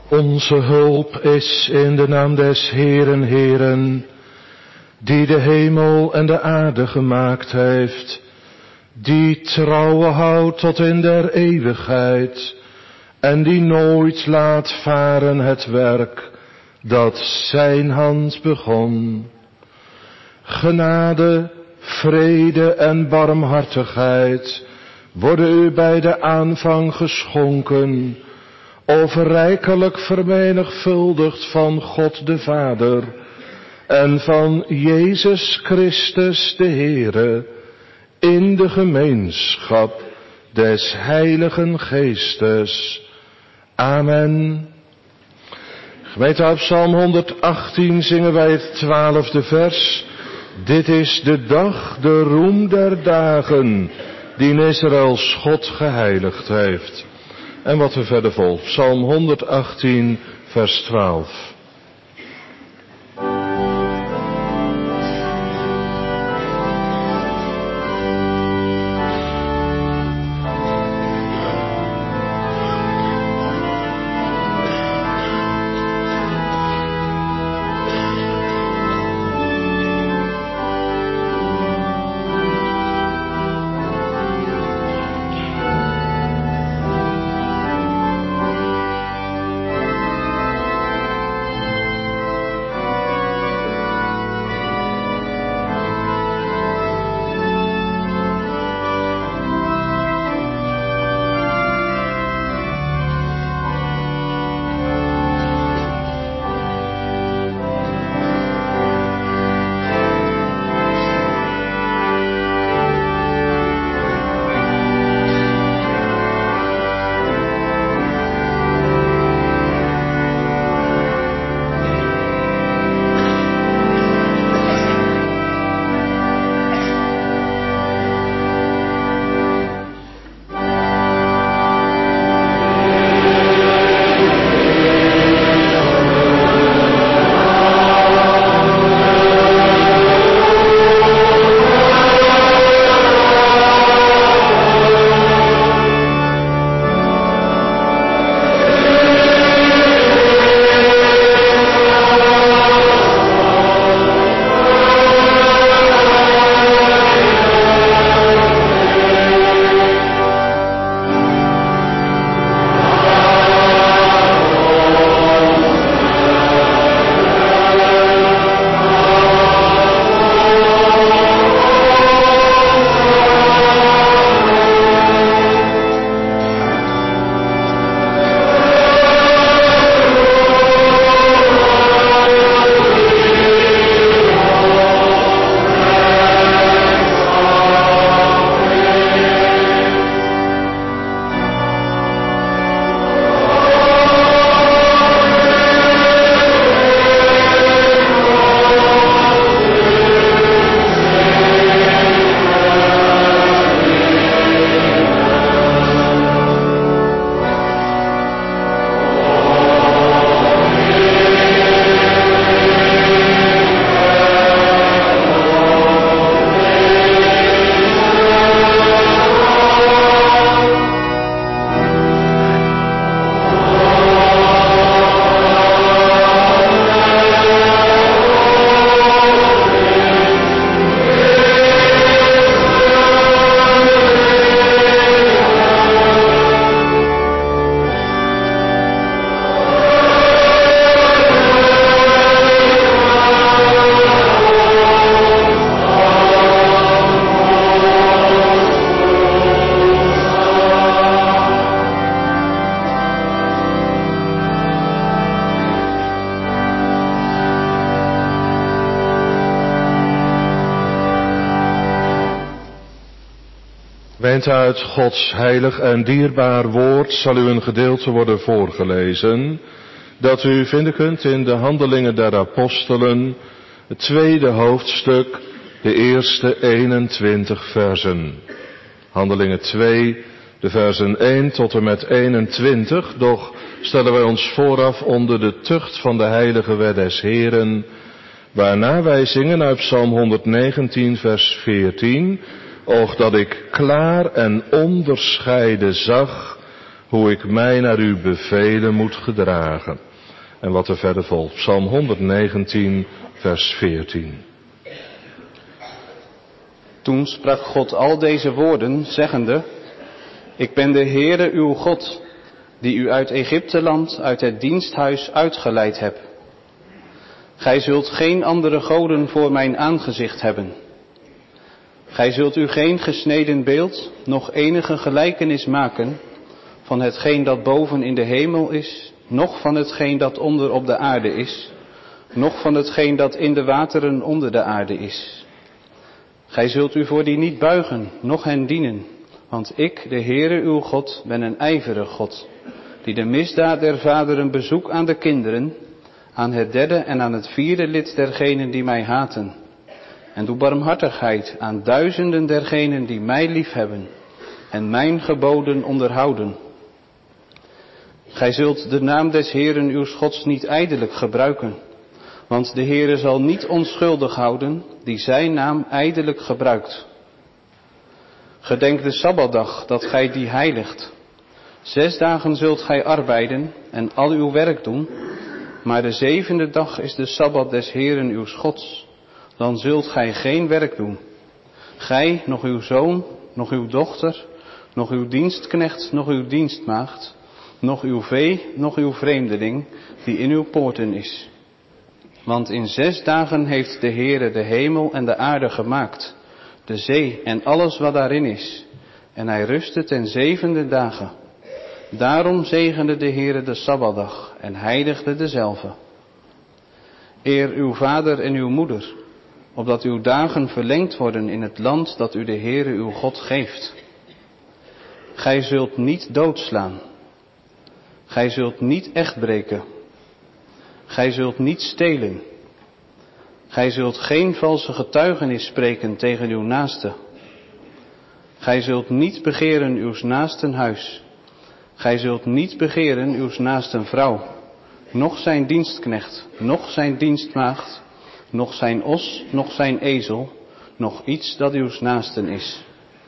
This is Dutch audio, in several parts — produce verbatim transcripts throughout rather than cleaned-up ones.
Onze hulp is in de naam des Heeren, Heeren, die de hemel en de aarde gemaakt heeft, die trouwe houdt tot in der eeuwigheid, en die nooit laat varen het werk dat zijn hand begon. Genade, vrede en barmhartigheid worden u bij de aanvang geschonken, overrijkelijk vermenigvuldigd van God de Vader en van Jezus Christus de Heere, in de gemeenschap des Heiligen Geestes. Amen. Gemeente, uit Psalm honderdachttien zingen wij het twaalfde vers. Dit is de dag, de roem der dagen, die in Israëls God geheiligd heeft. En wat er verder volgt, Psalm honderdachttien, vers twaalf. Gemeente, uit Gods heilig en dierbaar woord zal u een gedeelte worden voorgelezen, dat u vinden kunt in de Handelingen der Apostelen, het tweede hoofdstuk, de eerste eenentwintig versen. Handelingen twee, de versen één tot en met eenentwintig, doch stellen wij ons vooraf onder de tucht van de heilige wet des Heeren, waarna wij zingen uit Psalm honderdnegentien, vers veertien, och dat ik klaar en onderscheiden zag hoe ik mij naar uw bevelen moet gedragen. En wat er verder volgt, Psalm honderdnegentien, vers veertien. Toen sprak God al deze woorden, zeggende: Ik ben de Heere uw God, die u uit Egypteland, uit het diensthuis uitgeleid heb. Gij zult geen andere goden voor mijn aangezicht hebben. Gij zult u geen gesneden beeld, noch enige gelijkenis maken van hetgeen dat boven in de hemel is, noch van hetgeen dat onder op de aarde is, noch van hetgeen dat in de wateren onder de aarde is. Gij zult u voor die niet buigen, noch hen dienen, want ik, de Heere uw God, ben een ijverig God, die de misdaad der vaderen bezoek aan de kinderen, aan het derde en aan het vierde lid dergenen die mij haten, en doe barmhartigheid aan duizenden dergenen die mij liefhebben en mijn geboden onderhouden. Gij zult de naam des Heeren uw Gods niet ijdelijk gebruiken, want de Heere zal niet onschuldig houden die zijn naam ijdelijk gebruikt. Gedenk de Sabbatdag, dat gij die heiligt. Zes dagen zult gij arbeiden en al uw werk doen, maar de zevende dag is de Sabbat des Heeren uw Gods. Dan zult gij geen werk doen. Gij, nog uw zoon, nog uw dochter, nog uw dienstknecht, nog uw dienstmaagd, nog uw vee, nog uw vreemdeling, die in uw poorten is. Want in zes dagen heeft de Heere de hemel en de aarde gemaakt, de zee en alles wat daarin is. En hij rustte ten zevende dagen. Daarom zegende de Heere de Sabbatdag en heiligde dezelve. Eer uw vader en uw moeder, opdat uw dagen verlengd worden in het land dat u de Heere uw God geeft. Gij zult niet doodslaan. Gij zult niet echtbreken. Gij zult niet stelen. Gij zult geen valse getuigenis spreken tegen uw naaste. Gij zult niet begeren uws naasten huis. Gij zult niet begeren uws naasten vrouw, noch zijn dienstknecht, noch zijn dienstmaagd, noch zijn os, noch zijn ezel, noch iets dat uws naasten is.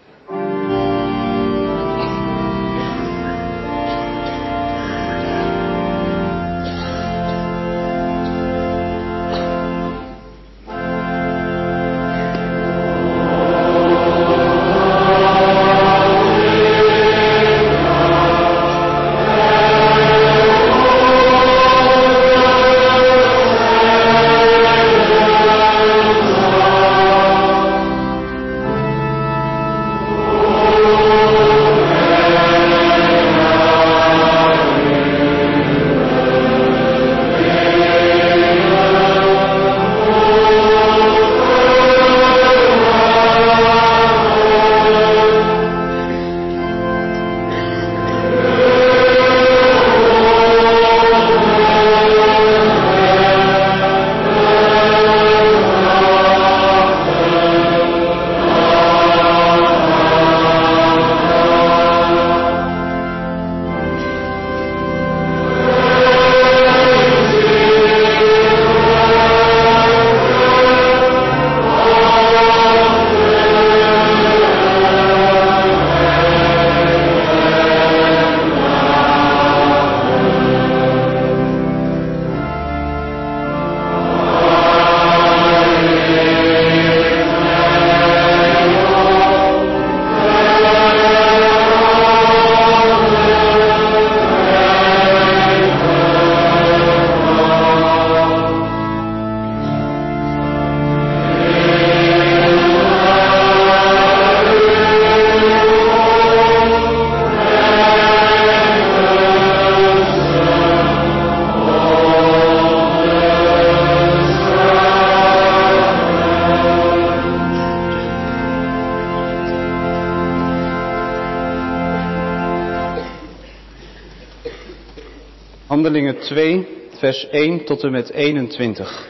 Handelingen twee, vers één tot en met eenentwintig.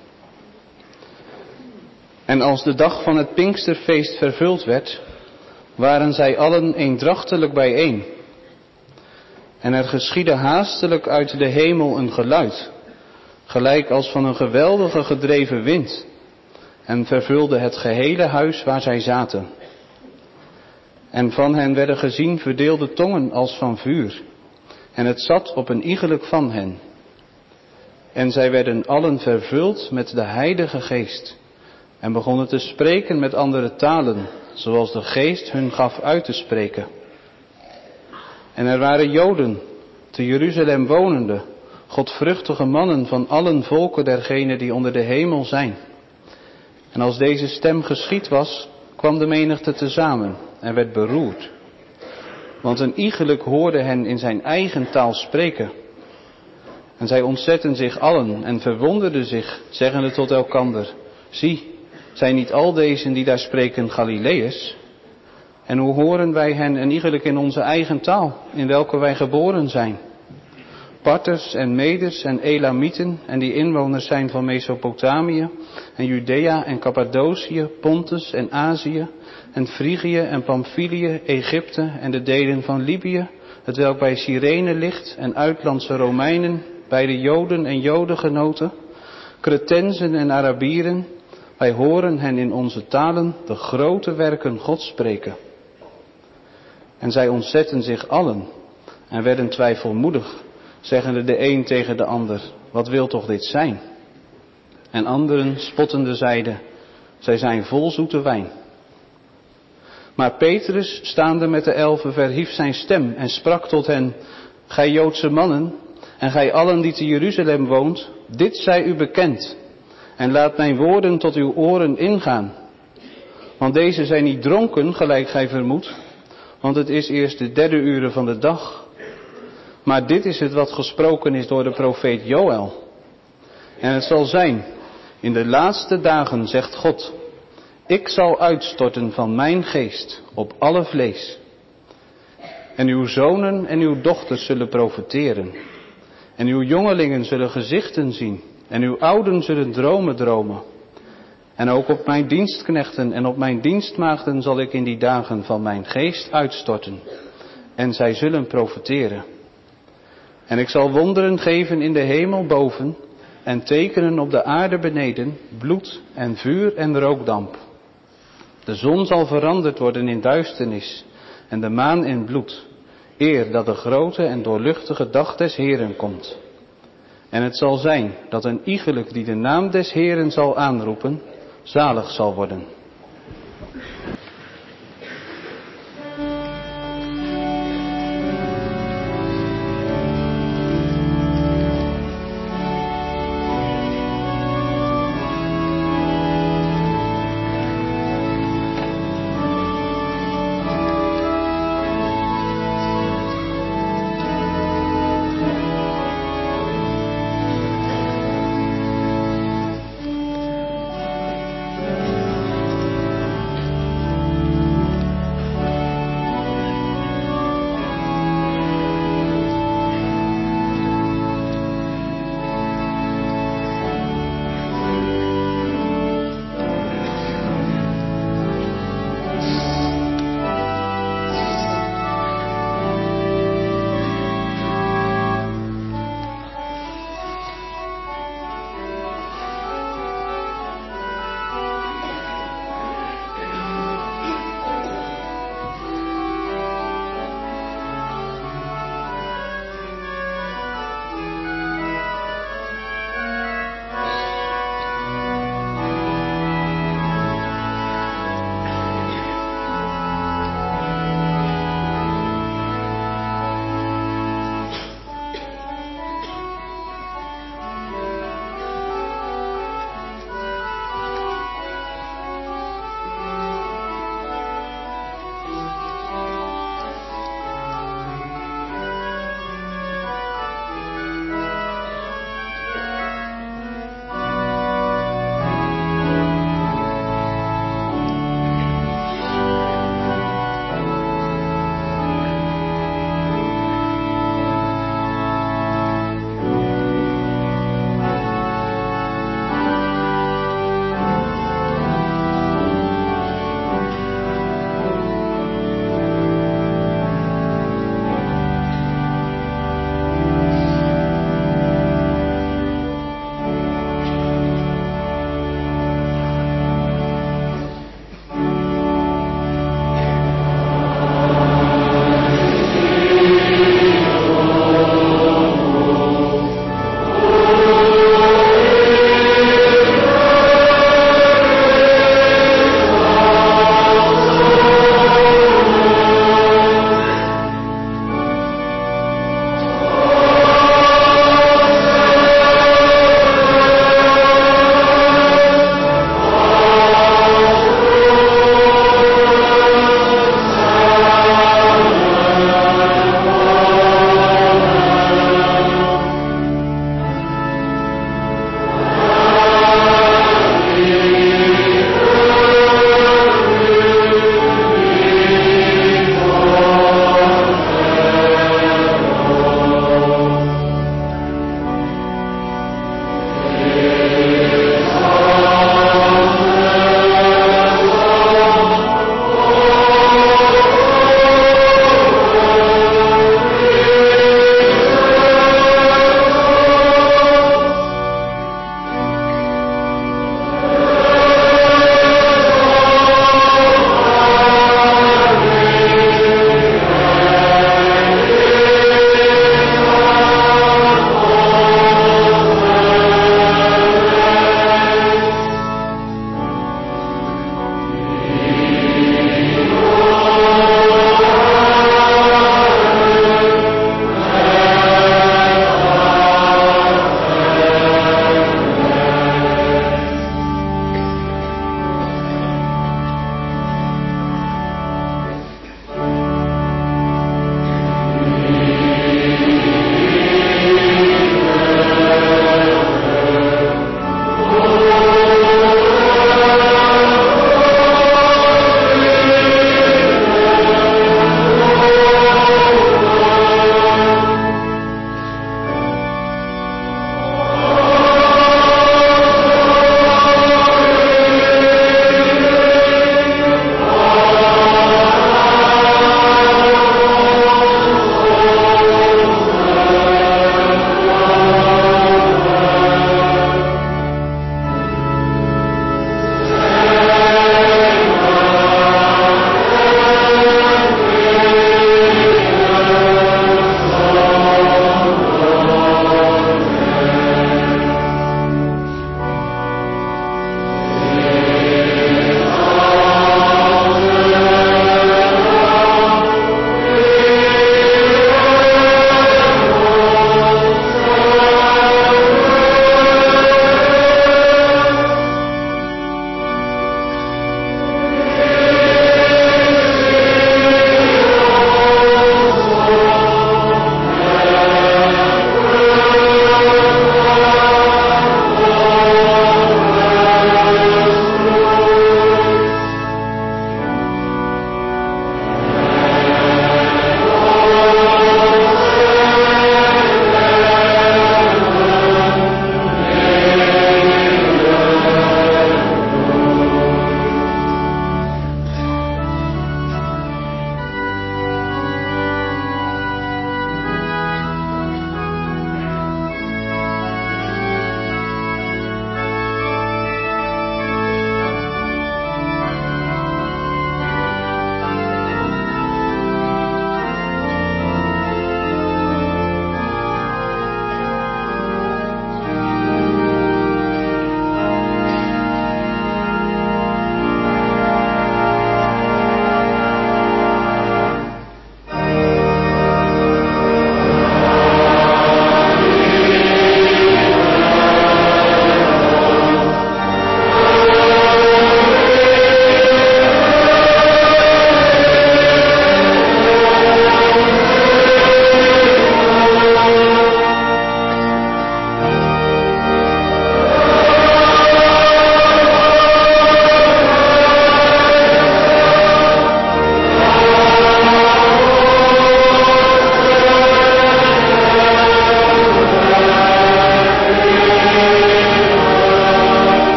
En als de dag van het Pinksterfeest vervuld werd, waren zij allen eendrachtelijk bijeen. En er geschiedde haastelijk uit de hemel een geluid, gelijk als van een geweldige gedreven wind, en vervulde het gehele huis waar zij zaten. En van hen werden gezien verdeelde tongen als van vuur. En het zat op een iegelijk van hen. En zij werden allen vervuld met de Heilige Geest. En begonnen te spreken met andere talen, zoals de Geest hun gaf uit te spreken. En er waren Joden, te Jeruzalem wonende, godvruchtige mannen van allen volken dergenen die onder de hemel zijn. En als deze stem geschied was, kwam de menigte tezamen en werd beroerd. Want een iegelijk hoorde hen in zijn eigen taal spreken. En zij ontzetten zich allen en verwonderden zich, zeggende tot elkander: zie, zijn niet al deze die daar spreken Galileërs? En hoe horen wij hen een iegelijk in onze eigen taal, in welke wij geboren zijn? Parters en Meders en Elamieten en die inwoners zijn van Mesopotamië en Judea en Cappadocië, Pontus en Azië en Frigië en Pamphylië, Egypte en de delen van Libië, het welk bij Cyrene ligt, en uitlandse Romeinen, bij de Joden en Jodengenoten, Cretensen en Arabieren, wij horen hen in onze talen de grote werken Gods spreken. En zij ontzetten zich allen en werden twijfelmoedig, zeggende de een tegen de ander: wat wil toch dit zijn? En anderen spottende zeiden: zij zijn vol zoete wijn. Maar Petrus, staande met de elfen, verhief zijn stem en sprak tot hen: gij Joodse mannen, en gij allen die te Jeruzalem woont, dit zij u bekend, en laat mijn woorden tot uw oren ingaan. Want deze zijn niet dronken, gelijk gij vermoedt, want het is eerst de derde uren van de dag. Maar dit is het wat gesproken is door de profeet Joël. En het zal zijn, in de laatste dagen, zegt God, ik zal uitstorten van mijn geest op alle vlees. En uw zonen en uw dochters zullen profeteren. En uw jongelingen zullen gezichten zien. En uw ouden zullen dromen dromen. En ook op mijn dienstknechten en op mijn dienstmaagden zal ik in die dagen van mijn geest uitstorten. En zij zullen profeteren. En ik zal wonderen geven in de hemel boven en tekenen op de aarde beneden, bloed en vuur en rookdamp. De zon zal veranderd worden in duisternis en de maan in bloed, eer dat de grote en doorluchtige dag des Heeren komt. En het zal zijn dat een iegelijk die de naam des Heeren zal aanroepen, zalig zal worden.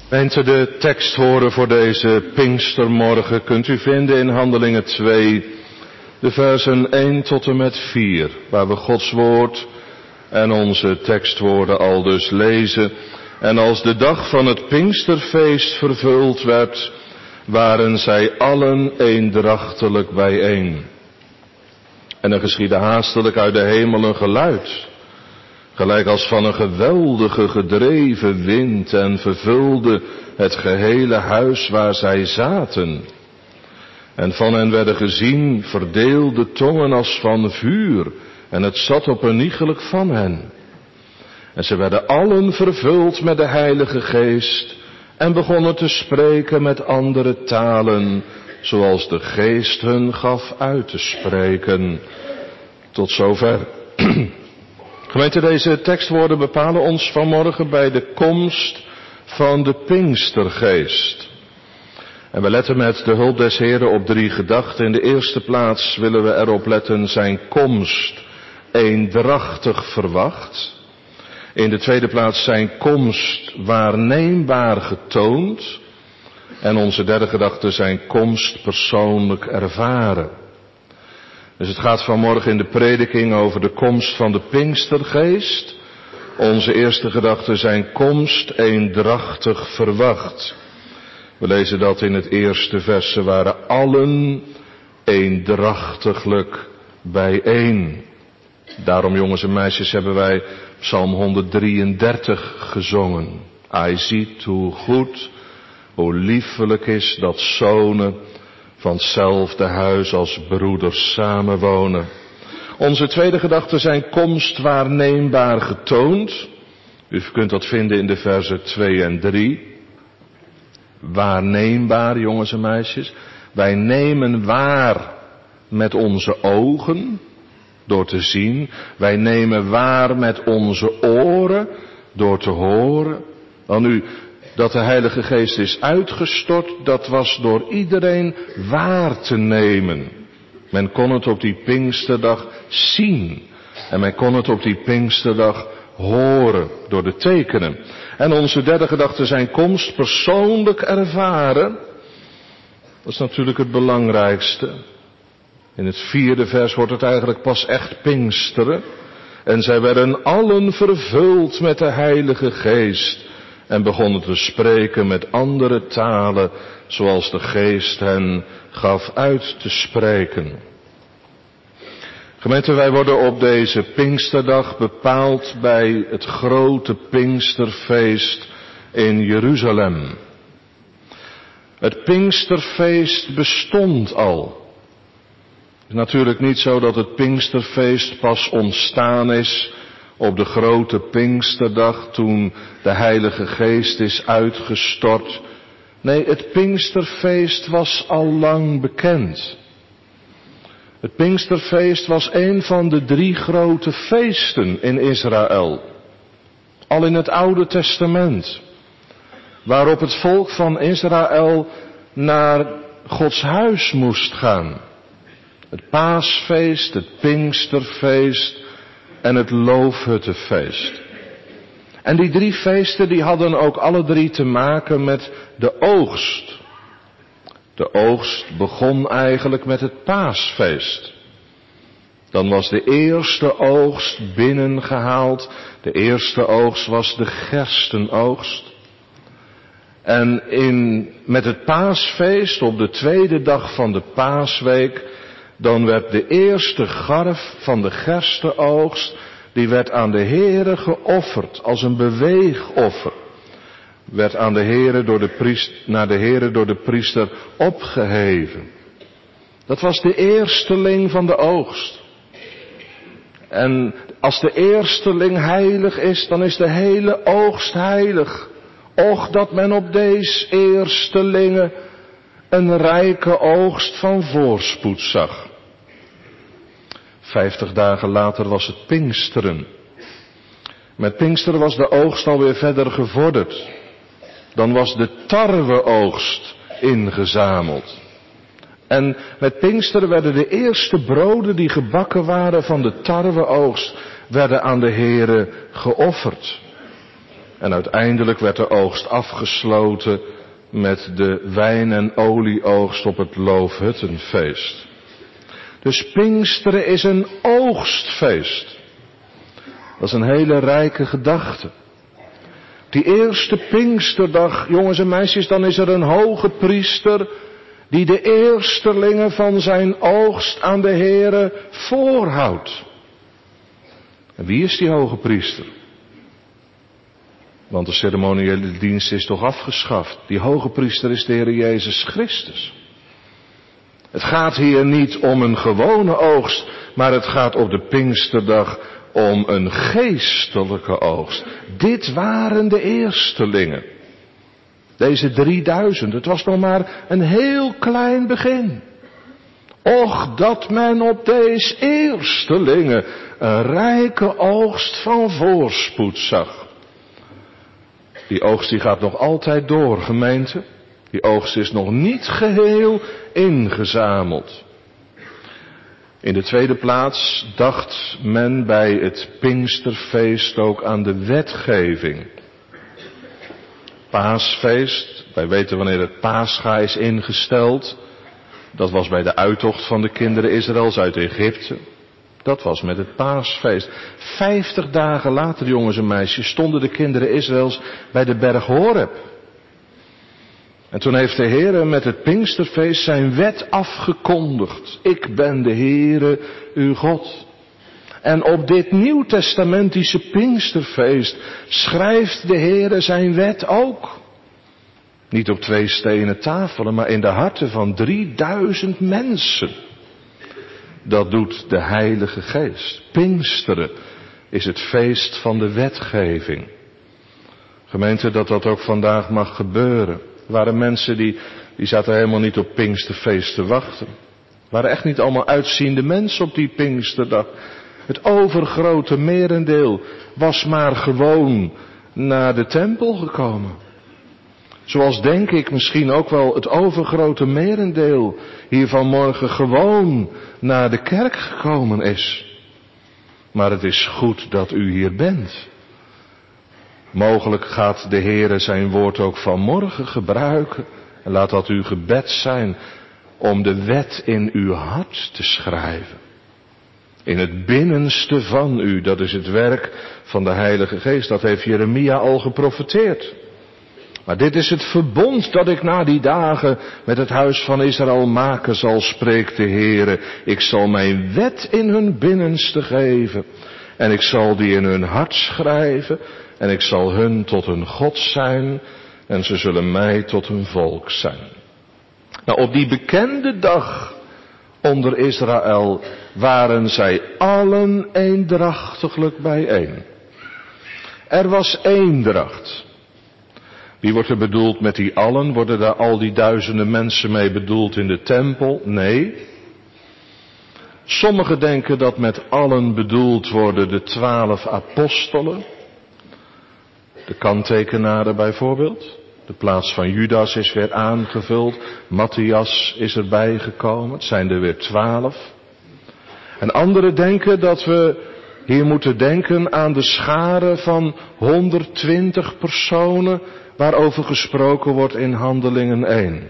Gemeente, de tekst horen voor deze Pinkstermorgen kunt u vinden in Handelingen twee, de versen één tot en met vier, waar we Gods woord en onze tekstwoorden al dus lezen. En als de dag van het Pinksterfeest vervuld werd, waren zij allen eendrachtelijk bijeen. En er geschiedde haastelijk uit de hemel een geluid, gelijk als van een geweldige gedreven wind, en vervulde het gehele huis waar zij zaten. En van hen werden gezien verdeelde tongen als van vuur, en het zat op een iegelijk van hen. En ze werden allen vervuld met de Heilige Geest, en begonnen te spreken met andere talen, zoals de Geest hun gaf uit te spreken. Tot zover. Gemeente, deze tekstwoorden bepalen ons vanmorgen bij de komst van de Pinkstergeest. En we letten met de hulp des Heren op drie gedachten. In de eerste plaats willen we erop letten zijn komst eendrachtig verwacht. In de tweede plaats zijn komst waarneembaar getoond. En onze derde gedachte zijn komst persoonlijk ervaren. Dus het gaat vanmorgen in de prediking over de komst van de Pinkstergeest. Onze eerste gedachte zijn komst eendrachtig verwacht. We lezen dat in het eerste vers. Ze waren allen eendrachtiglijk bijeen. Daarom, jongens en meisjes, hebben wij Psalm honderddrieëndertig gezongen. Hij ziet hoe goed, hoe liefelijk is dat zonen van hetzelfde huis als broeders samenwonen. Onze tweede gedachte zijn komst waarneembaar getoond. U kunt dat vinden in de versen twee en drie. Waarneembaar, jongens en meisjes. Wij nemen waar met onze ogen, door te zien. Wij nemen waar met onze oren, door te horen. Dan nu, dat de Heilige Geest is uitgestort, dat was door iedereen waar te nemen. Men kon het op die Pinksterdag zien. En men kon het op die Pinksterdag horen door de tekenen. En onze derde gedachte zijn komst persoonlijk ervaren. Dat is natuurlijk het belangrijkste. In het vierde vers wordt het eigenlijk pas echt Pinksteren. En zij werden allen vervuld met de Heilige Geest. En begonnen te spreken met andere talen, zoals de Geest hen gaf uit te spreken. Gemeente, wij worden op deze Pinksterdag bepaald bij het grote Pinksterfeest in Jeruzalem. Het Pinksterfeest bestond al. Het is natuurlijk niet zo dat het Pinksterfeest pas ontstaan is op de grote Pinksterdag toen de Heilige Geest is uitgestort. Nee, het Pinksterfeest was al lang bekend. Het Pinksterfeest was een van de drie grote feesten in Israël. Al in het Oude Testament. Waarop het volk van Israël naar Gods huis moest gaan. Het Paasfeest, het Pinksterfeest en het Loofhuttenfeest. En die drie feesten die hadden ook alle drie te maken met de oogst. De oogst begon eigenlijk met het Paasfeest. Dan was de eerste oogst binnengehaald. De eerste oogst was de gerstenoogst. En in, met het Paasfeest op de tweede dag van de Paasweek, dan werd de eerste garf van de gerstenoogst, die werd aan de Heere geofferd als een beweegoffer. Werd aan de Heere door de priester, naar de Heere door de priester opgeheven. Dat was de eersteling van de oogst. En als de eersteling heilig is, dan is de hele oogst heilig. Och, dat men op deze eerstelingen een rijke oogst van voorspoed zag. Vijftig dagen later was het Pinksteren. Met Pinksteren was de oogst alweer verder gevorderd. Dan was de tarweoogst ingezameld. En met Pinksteren werden de eerste broden die gebakken waren van de tarweoogst, werden aan de Heere geofferd. En uiteindelijk werd de oogst afgesloten met de wijn- en olieoogst op het Loofhuttenfeest. Dus Pinksteren is een oogstfeest. Dat is een hele rijke gedachte. Die eerste Pinksterdag, jongens en meisjes, dan is er een hoge priester die de eerstelingen van zijn oogst aan de Heere voorhoudt. En wie is die hoge priester? Want de ceremoniële dienst is toch afgeschaft. Die hoge priester is de Heer Jezus Christus. Het gaat hier niet om een gewone oogst, maar het gaat op de Pinksterdag om een geestelijke oogst. Dit waren de eerstelingen. Deze drieduizend, het was nog maar een heel klein begin. Och, dat men op deze eerstelingen een rijke oogst van voorspoed zag. Die oogst die gaat nog altijd door, gemeente. Die oogst is nog niet geheel ingezameld. In de tweede plaats dacht men bij het Pinksterfeest ook aan de wetgeving. Paasfeest, wij weten wanneer het Pascha is ingesteld. Dat was bij de uittocht van de kinderen Israëls uit Egypte. Dat was met het Paasfeest. Vijftig dagen later, jongens en meisjes, stonden de kinderen Israëls bij de berg Horeb. En toen heeft de Heere met het Pinksterfeest zijn wet afgekondigd. Ik ben de Heere, uw God. En op dit nieuwtestamentische Pinksterfeest schrijft de Heere zijn wet ook. Niet op twee stenen tafelen, maar in de harten van drieduizend mensen. Dat doet de Heilige Geest. Pinksteren is het feest van de wetgeving. Gemeente, dat dat ook vandaag mag gebeuren. Er waren mensen die, die zaten helemaal niet op Pinksterfeest te wachten. Er waren echt niet allemaal uitziende mensen op die Pinksterdag. Het overgrote merendeel was maar gewoon naar de tempel gekomen. Zoals denk ik misschien ook wel het overgrote merendeel hier vanmorgen gewoon naar de kerk gekomen is. Maar het is goed dat u hier bent. Mogelijk gaat de Heere zijn woord ook vanmorgen gebruiken. En laat dat uw gebed zijn om de wet in uw hart te schrijven. In het binnenste van u, dat is het werk van de Heilige Geest. Dat heeft Jeremia al geprofeteerd. Maar dit is het verbond dat ik na die dagen met het huis van Israël maken zal, spreekt de Heere. Ik zal mijn wet in hun binnenste geven. En ik zal die in hun hart schrijven. En ik zal hun tot een God zijn. En ze zullen mij tot een volk zijn. Nou, op die bekende dag onder Israël waren zij allen eendrachtiglijk bijeen. Er was eendracht. Wie wordt er bedoeld met die allen? Worden daar al die duizenden mensen mee bedoeld in de tempel? Nee. Sommigen denken dat met allen bedoeld worden de twaalf apostelen. De kanttekenaren bijvoorbeeld. De plaats van Judas is weer aangevuld. Matthias is erbij gekomen. Het zijn er weer twaalf. En anderen denken dat we hier moeten denken aan de schare van honderdtwintig personen waarover gesproken wordt in Handelingen één.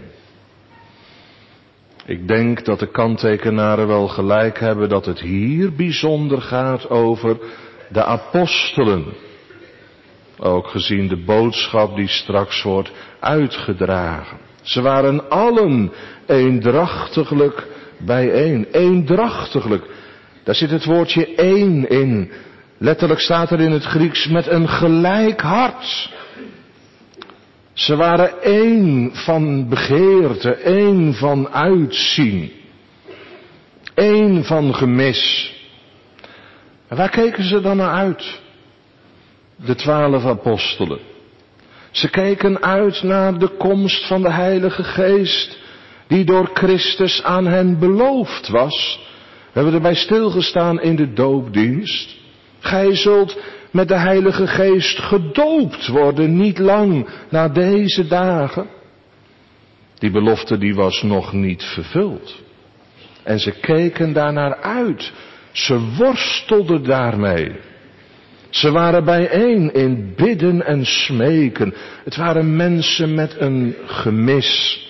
Ik denk dat de kanttekenaren wel gelijk hebben dat het hier bijzonder gaat over de apostelen. Ook gezien de boodschap die straks wordt uitgedragen. Ze waren allen eendrachtiglijk bijeen. Eendrachtiglijk. Daar zit het woordje één in. Letterlijk staat er in het Grieks met een gelijk hart. Ze waren één van begeerte, één van uitzien. Één van gemis. En waar keken ze dan naar uit? De twaalf apostelen. Ze keken uit naar de komst van de Heilige Geest, die door Christus aan hen beloofd was. We hebben erbij stilgestaan in de doopdienst. Gij zult met de Heilige Geest gedoopt worden, niet lang na deze dagen. Die belofte die was nog niet vervuld. En ze keken daarnaar uit. Ze worstelden daarmee. Ze waren bijeen in bidden en smeken. Het waren mensen met een gemis.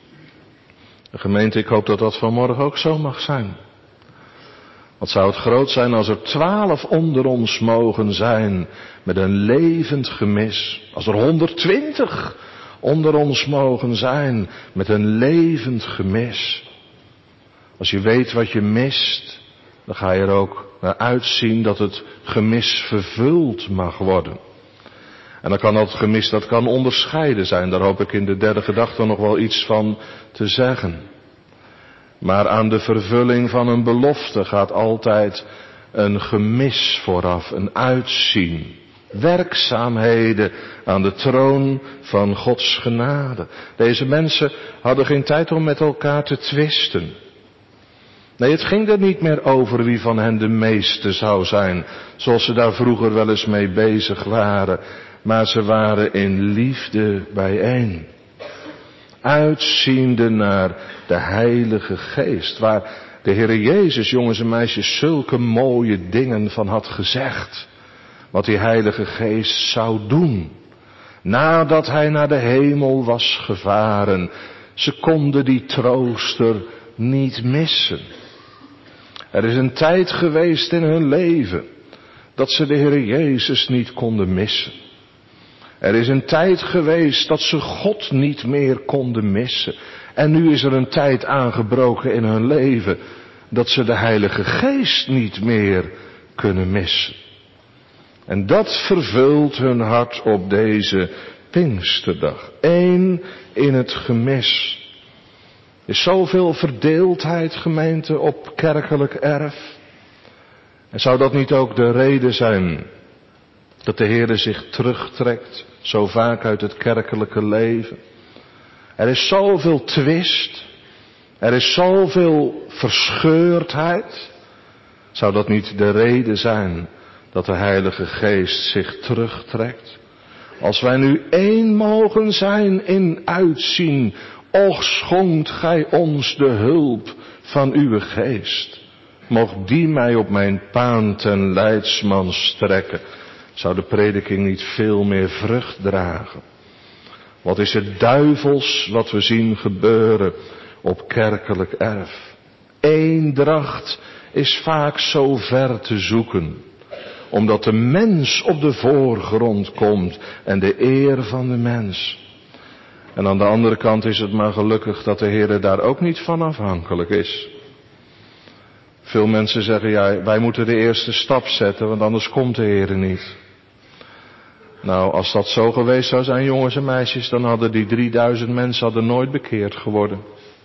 De gemeente, ik hoop dat dat vanmorgen ook zo mag zijn. Wat zou het groot zijn als er twaalf onder ons mogen zijn met een levend gemis. Als er honderdtwintig onder ons mogen zijn met een levend gemis. Als je weet wat je mist, dan ga je er ook naar uitzien dat het gemis vervuld mag worden. En dan kan dat gemis, dat kan onderscheiden zijn. Daar hoop ik in de derde gedachte nog wel iets van te zeggen. Maar aan de vervulling van een belofte gaat altijd een gemis vooraf, een uitzien. Werkzaamheden aan de troon van Gods genade. Deze mensen hadden geen tijd om met elkaar te twisten. Nee, het ging er niet meer over wie van hen de meeste zou zijn, zoals ze daar vroeger wel eens mee bezig waren. Maar ze waren in liefde bijeen. Uitziende naar de Heilige Geest, waar de Heere Jezus, jongens en meisjes, zulke mooie dingen van had gezegd. Wat die Heilige Geest zou doen. Nadat hij naar de hemel was gevaren. Ze konden die trooster niet missen. Er is een tijd geweest in hun leven dat ze de Heere Jezus niet konden missen. Er is een tijd geweest dat ze God niet meer konden missen. En nu is er een tijd aangebroken in hun leven dat ze de Heilige Geest niet meer kunnen missen. En dat vervult hun hart op deze Pinksterdag. Eén in het gemis. Er is zoveel verdeeldheid, gemeente, op kerkelijk erf. En zou dat niet ook de reden zijn dat de Heere zich terugtrekt, zo vaak uit het kerkelijke leven? Er is zoveel twist. Er is zoveel verscheurdheid. Zou dat niet de reden zijn dat de Heilige Geest zich terugtrekt? Als wij nu één mogen zijn in uitzien, och schonkt gij ons de hulp van uw geest. Mocht die mij op mijn paan ten leidsman strekken, zou de prediking niet veel meer vrucht dragen. Wat is het duivels wat we zien gebeuren op kerkelijk erf. Eendracht is vaak zo ver te zoeken, omdat de mens op de voorgrond komt en de eer van de mens. En aan de andere kant is het maar gelukkig dat de Heer daar ook niet van afhankelijk is. Veel mensen zeggen, ja, wij moeten de eerste stap zetten, want anders komt de Heer niet. Nou, als dat zo geweest zou zijn, jongens en meisjes, dan hadden die drieduizend mensen hadden nooit bekeerd geworden.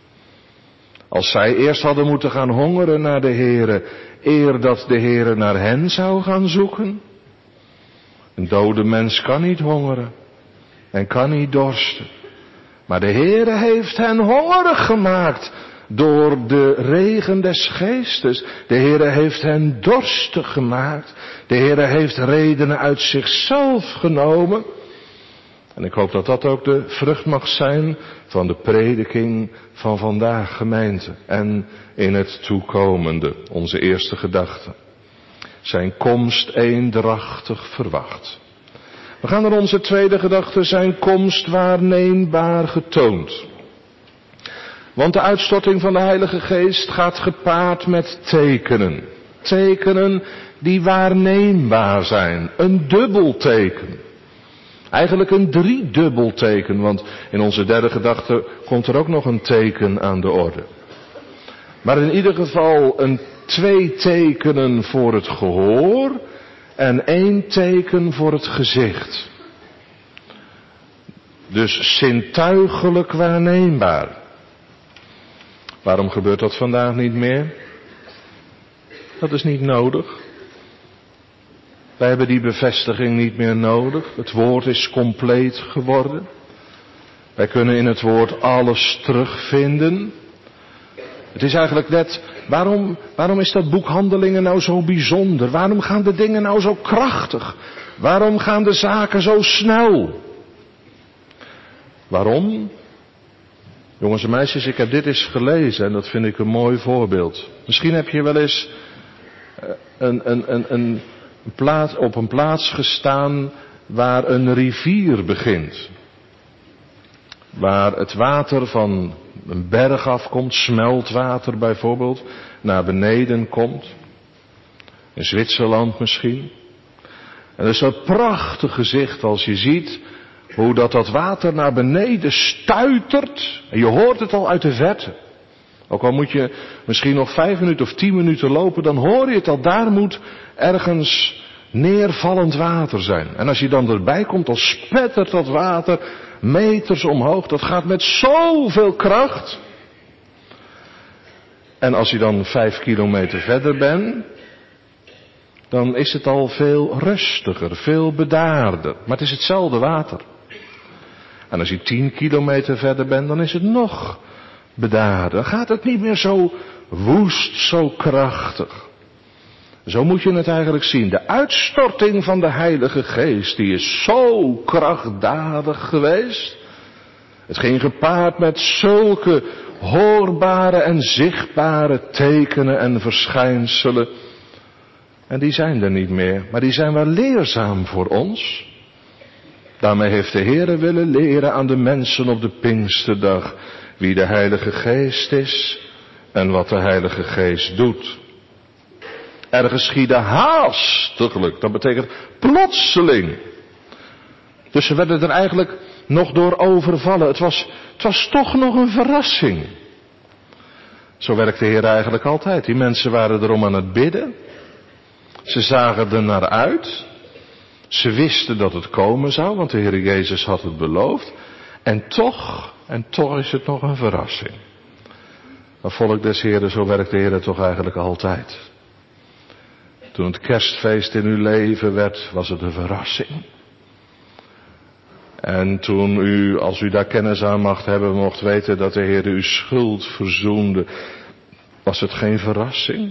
Als zij eerst hadden moeten gaan hongeren naar de Heere, eer dat de Heere naar hen zou gaan zoeken. Een dode mens kan niet hongeren en kan niet dorsten. Maar de Heere heeft hen hongerig gemaakt door de regen des geestes. De Heere heeft hen dorstig gemaakt. De Heere heeft redenen uit zichzelf genomen. En ik hoop dat dat ook de vrucht mag zijn van de prediking van vandaag, gemeente. En in het toekomende, onze eerste gedachte. Zijn komst eendrachtig verwacht. We gaan naar onze tweede gedachte, zijn komst waarneembaar getoond. Want de uitstorting van de Heilige Geest gaat gepaard met tekenen. Tekenen die waarneembaar zijn. Een dubbelteken. Eigenlijk een driedubbelteken, want in onze derde gedachte komt er ook nog een teken aan de orde. Maar in ieder geval een twee tekenen voor het gehoor en één teken voor het gezicht. Dus zintuigelijk waarneembaar. Waarom gebeurt dat vandaag niet meer? Dat is niet nodig. Wij hebben die bevestiging niet meer nodig. Het woord is compleet geworden. Wij kunnen in het woord alles terugvinden. Het is eigenlijk net, waarom, waarom is dat boek Handelingen nou zo bijzonder? Waarom gaan de dingen nou zo krachtig? Waarom gaan de zaken zo snel? Waarom? Jongens en meisjes, ik heb dit eens gelezen en dat vind ik een mooi voorbeeld. Misschien heb je wel eens een, een, een, een een plaats, op een plaats gestaan waar een rivier begint. Waar het water van een berg afkomt, smeltwater bijvoorbeeld, naar beneden komt. In Zwitserland misschien. En dat is zo'n prachtig gezicht als je ziet hoe dat, dat water naar beneden stuitert. En je hoort het al uit de verte. Ook al moet je misschien nog vijf minuten of tien minuten lopen, dan hoor je het al. Daar moet ergens neervallend water zijn. En als je dan erbij komt, dan spettert dat water meters omhoog. Dat gaat met zoveel kracht. En als je dan vijf kilometer verder bent, dan is het al veel rustiger, veel bedaarder. Maar het is hetzelfde water. En als je tien kilometer verder bent, dan is het nog bedaarder. Dan gaat het niet meer zo woest, zo krachtig. Zo moet je het eigenlijk zien. De uitstorting van de Heilige Geest, die is zo krachtdadig geweest. Het ging gepaard met zulke hoorbare en zichtbare tekenen en verschijnselen. En die zijn er niet meer, maar die zijn wel leerzaam voor ons. Daarmee heeft de Heere willen leren aan de mensen op de Pinksterdag wie de Heilige Geest is en wat de Heilige Geest doet. Er geschiedde haastiglijk, dat betekent plotseling. Dus ze werden er eigenlijk nog door overvallen. Het was, het was toch nog een verrassing. Zo werkt de Heer eigenlijk altijd. Die mensen waren erom aan het bidden. Ze zagen er naar uit. Ze wisten dat het komen zou, want de Heer Jezus had het beloofd. En toch, en toch is het nog een verrassing. Maar volk des Heeren, zo werkt de Heer toch eigenlijk altijd. Toen het kerstfeest in uw leven werd, was het een verrassing. En toen u, als u daar kennis aan mag hebben, mocht weten dat de Heer uw schuld verzoende, was het geen verrassing.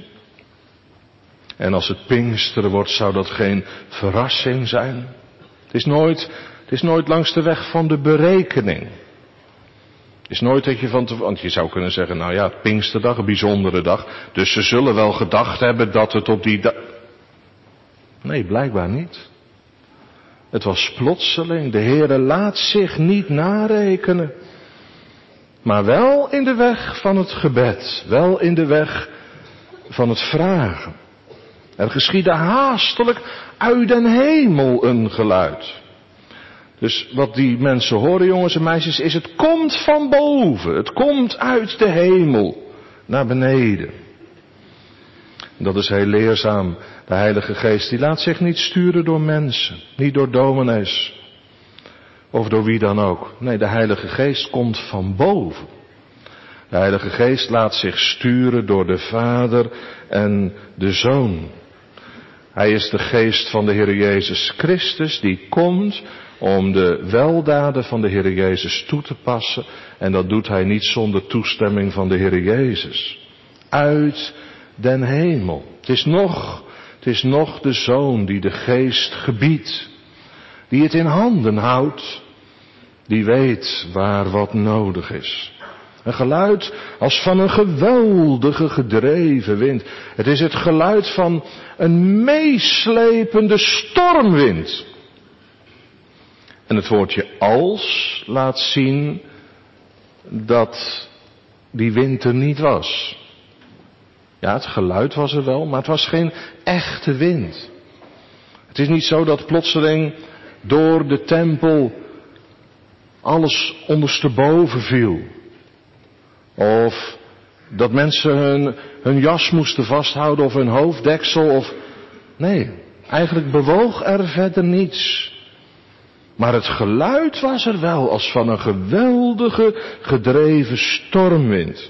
En als het Pinksteren wordt, zou dat geen verrassing zijn. Het is nooit, het is nooit langs de weg van de berekening. Het is nooit dat je van te, want je zou kunnen zeggen, nou ja, Pinksterdag, een bijzondere dag. Dus ze zullen wel gedacht hebben dat het op die dag. Nee, blijkbaar niet. Het was plotseling. De Heere laat zich niet narekenen. Maar wel in de weg van het gebed. Wel in de weg van het vragen. Er geschiedde haastelijk uit den hemel een geluid. Dus wat die mensen horen, jongens en meisjes, is het komt van boven. Het komt uit de hemel naar beneden. Dat is heel leerzaam. De Heilige Geest die laat zich niet sturen door mensen. Niet door dominees. Of door wie dan ook. Nee, de Heilige Geest komt van boven. De Heilige Geest laat zich sturen door de Vader en de Zoon. Hij is de Geest van de Heer Jezus Christus die komt om de weldaden van de Heer Jezus toe te passen. En dat doet hij niet zonder toestemming van de Heer Jezus. Uit den hemel. Het is nog, het is nog de Zoon die de Geest gebiedt. Die het in handen houdt. Die weet waar wat nodig is. Een geluid als van een geweldige gedreven wind. Het is het geluid van een meeslepende stormwind. En het woordje als laat zien dat die wind er niet was. Ja, het geluid was er wel, maar het was geen echte wind. Het is niet zo dat plotseling door de tempel alles ondersteboven viel. Of dat mensen hun, hun jas moesten vasthouden of hun hoofddeksel of. Nee, eigenlijk bewoog er verder niets. Maar het geluid was er wel als van een geweldige gedreven stormwind.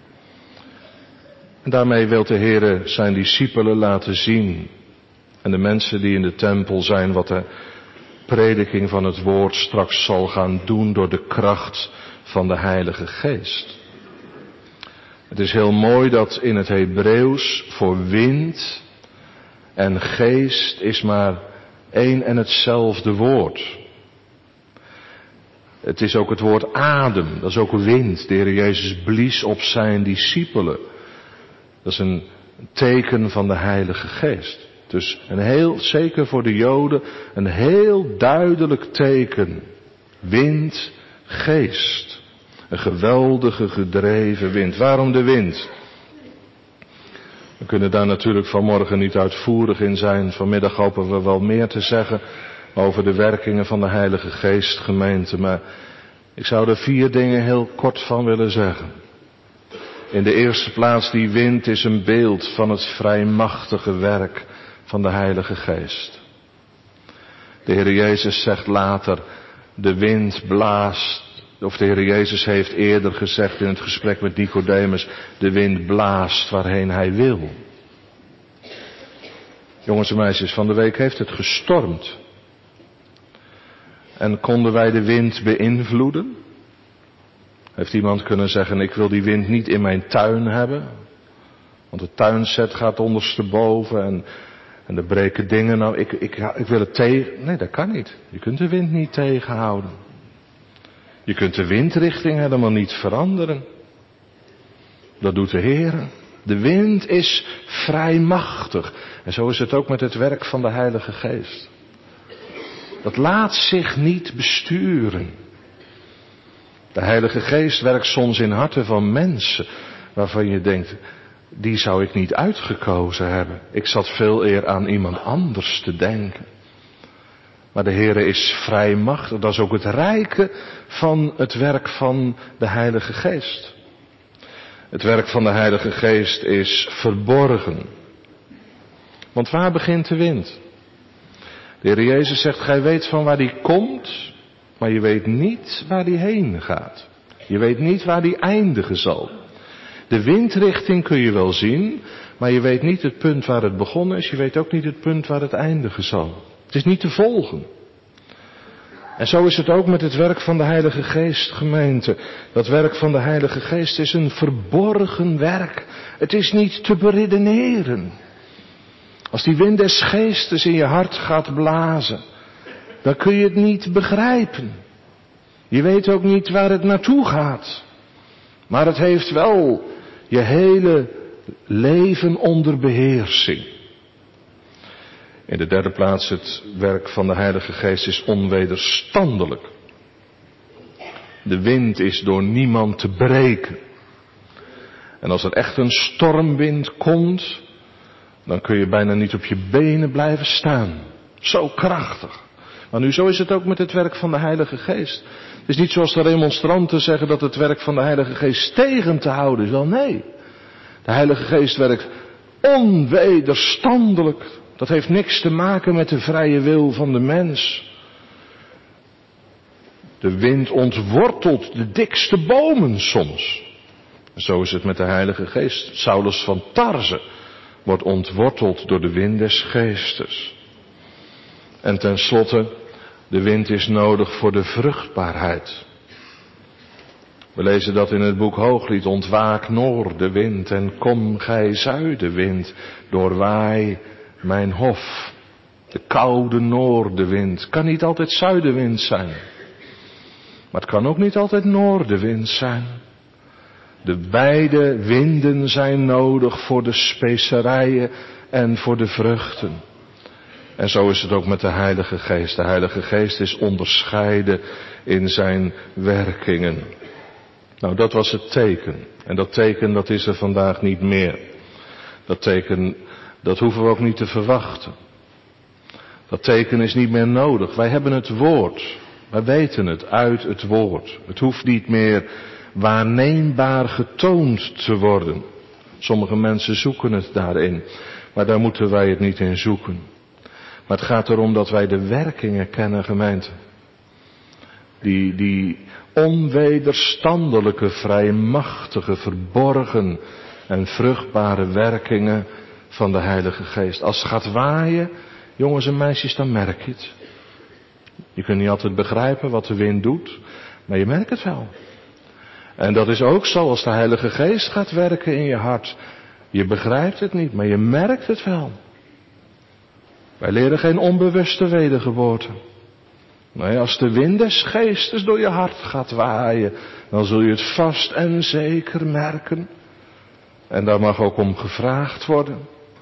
En daarmee wil de Heer zijn discipelen laten zien. En de mensen die in de tempel zijn wat de prediking van het woord straks zal gaan doen door de kracht van de Heilige Geest. Het is heel mooi dat in het Hebreeuws voor wind en geest is maar één en hetzelfde woord. Het is ook het woord adem, dat is ook wind. De Heer Jezus blies op zijn discipelen. Dat is een teken van de Heilige Geest. Dus een heel, zeker voor de Joden, een heel duidelijk teken. Wind, geest. Een geweldige gedreven wind. Waarom de wind? We kunnen daar natuurlijk vanmorgen niet uitvoerig in zijn. Vanmiddag hopen we wel meer te zeggen over de werkingen van de Heilige Geest, gemeente. Maar ik zou er vier dingen heel kort van willen zeggen. In de eerste plaats, die wind is een beeld van het vrijmachtige werk van de Heilige Geest. De Heer Jezus zegt later, de wind blaast, of de Heer Jezus heeft eerder gezegd in het gesprek met Nicodemus, de wind blaast waarheen hij wil. Jongens en meisjes, van de week heeft het gestormd. En konden wij de wind beïnvloeden? Heeft iemand kunnen zeggen, ik wil die wind niet in mijn tuin hebben. Want het tuinzet gaat ondersteboven en, en er breken dingen. Nou, ik, ik, ik wil het tegen. Nee, dat kan niet. Je kunt de wind niet tegenhouden. Je kunt de windrichting helemaal niet veranderen. Dat doet de Heer. De wind is vrijmachtig. En zo is het ook met het werk van de Heilige Geest. Dat laat zich niet besturen. De Heilige Geest werkt soms in harten van mensen waarvan je denkt, die zou ik niet uitgekozen hebben. Ik zat veel eer aan iemand anders te denken. Maar de Heere is vrijmachtig. Dat is ook het rijke van het werk van de Heilige Geest. Het werk van de Heilige Geest is verborgen. Want waar begint de wind? De Heer Jezus zegt, gij weet van waar die komt, maar je weet niet waar die heen gaat. Je weet niet waar die eindigen zal. De windrichting kun je wel zien, maar je weet niet het punt waar het begonnen is. Je weet ook niet het punt waar het eindigen zal. Het is niet te volgen. En zo is het ook met het werk van de Heilige Geest, gemeente. Dat werk van de Heilige Geest is een verborgen werk. Het is niet te beredeneren. Als die wind des geestes in je hart gaat blazen, dan kun je het niet begrijpen. Je weet ook niet waar het naartoe gaat. Maar het heeft wel je hele leven onder beheersing. In de derde plaats, het werk van de Heilige Geest is onwederstandelijk. De wind is door niemand te breken. En als er echt een stormwind komt, dan kun je bijna niet op je benen blijven staan. Zo krachtig. Maar nu, zo is het ook met het werk van de Heilige Geest. Het is niet zoals de remonstranten zeggen dat het werk van de Heilige Geest tegen te houden is. Wel nee. De Heilige Geest werkt onwederstandelijk. Dat heeft niks te maken met de vrije wil van de mens. De wind ontwortelt de dikste bomen soms. Zo is het met de Heilige Geest. Saulus van Tarze wordt ontworteld door de wind des geestes. En tenslotte, de wind is nodig voor de vruchtbaarheid. We lezen dat in het boek Hooglied. Ontwaak noordenwind en kom gij zuidenwind, doorwaai mijn hof. De koude noordenwind kan niet altijd zuidenwind zijn. Maar het kan ook niet altijd noordenwind zijn. De beide winden zijn nodig voor de specerijen en voor de vruchten. En zo is het ook met de Heilige Geest. De Heilige Geest is onderscheiden in zijn werkingen. Nou, dat was het teken. En dat teken, dat is er vandaag niet meer. Dat teken, dat hoeven we ook niet te verwachten. Dat teken is niet meer nodig. Wij hebben het woord. Wij weten het uit het woord. Het hoeft niet meer waarneembaar getoond te worden. Sommige mensen zoeken het daarin. Maar daar moeten wij het niet in zoeken. Maar het gaat erom dat wij de werkingen kennen, gemeente. Die, die onwederstandelijke, vrijmachtige, verborgen en vruchtbare werkingen van de Heilige Geest. Als het gaat waaien, jongens en meisjes, dan merk je het. Je kunt niet altijd begrijpen wat de wind doet, maar je merkt het wel. En dat is ook zo als de Heilige Geest gaat werken in je hart. Je begrijpt het niet, maar je merkt het wel. Wij leren geen onbewuste wedergeboorte. Nee, als de wind des geestes door je hart gaat waaien, dan zul je het vast en zeker merken. En daar mag ook om gevraagd worden.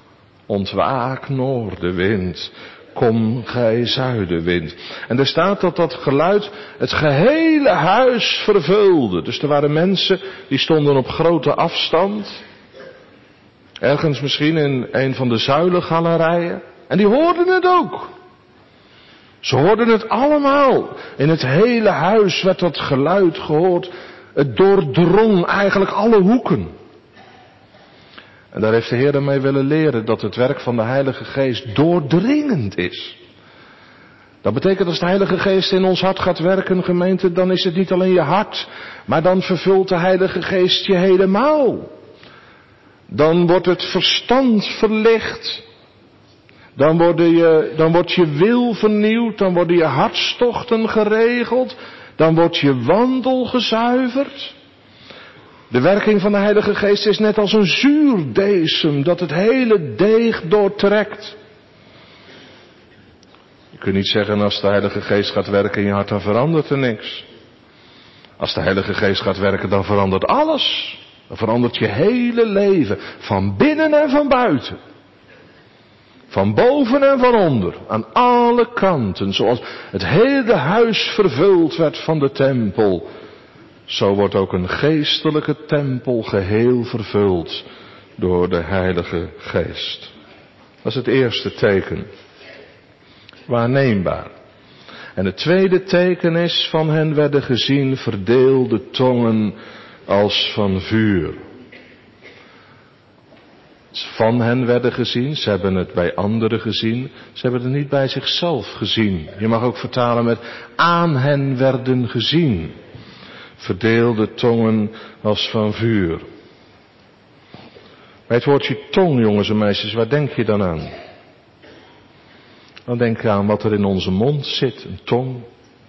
Ontwaak noordenwind, kom gij zuidenwind. En er staat dat dat geluid het gehele huis vervulde. Dus er waren mensen die stonden op grote afstand. Ergens misschien in een van de zuilengalerijen. En die hoorden het ook. Ze hoorden het allemaal. In het hele huis werd dat geluid gehoord. Het doordrong eigenlijk alle hoeken. En daar heeft de Heer mee willen leren dat het werk van de Heilige Geest doordringend is. Dat betekent als de Heilige Geest in ons hart gaat werken, gemeente, dan is het niet alleen je hart, maar dan vervult de Heilige Geest je helemaal. Dan wordt het verstand verlicht. Dan, worden je, dan wordt je wil vernieuwd, dan worden je hartstochten geregeld, dan wordt je wandel gezuiverd. De werking van de Heilige Geest is net als een zuurdesem dat het hele deeg doortrekt. Je kunt niet zeggen als de Heilige Geest gaat werken in je hart, dan verandert er niks. Als de Heilige Geest gaat werken, dan verandert alles. Dan verandert je hele leven, van binnen en van buiten. Van boven en van onder, aan alle kanten, zoals het hele huis vervuld werd van de tempel. Zo wordt ook een geestelijke tempel geheel vervuld door de Heilige Geest. Dat is het eerste teken. Waarneembaar. En het tweede teken is, van hen werden gezien verdeelde tongen als van vuur. Van hen werden gezien, ze hebben het bij anderen gezien, ze hebben het niet bij zichzelf gezien. Je mag ook vertalen met aan hen werden gezien. Verdeelde tongen als van vuur. Bij het woordje tong, jongens en meisjes, waar denk je dan aan? Dan denk je aan wat er in onze mond zit, een tong.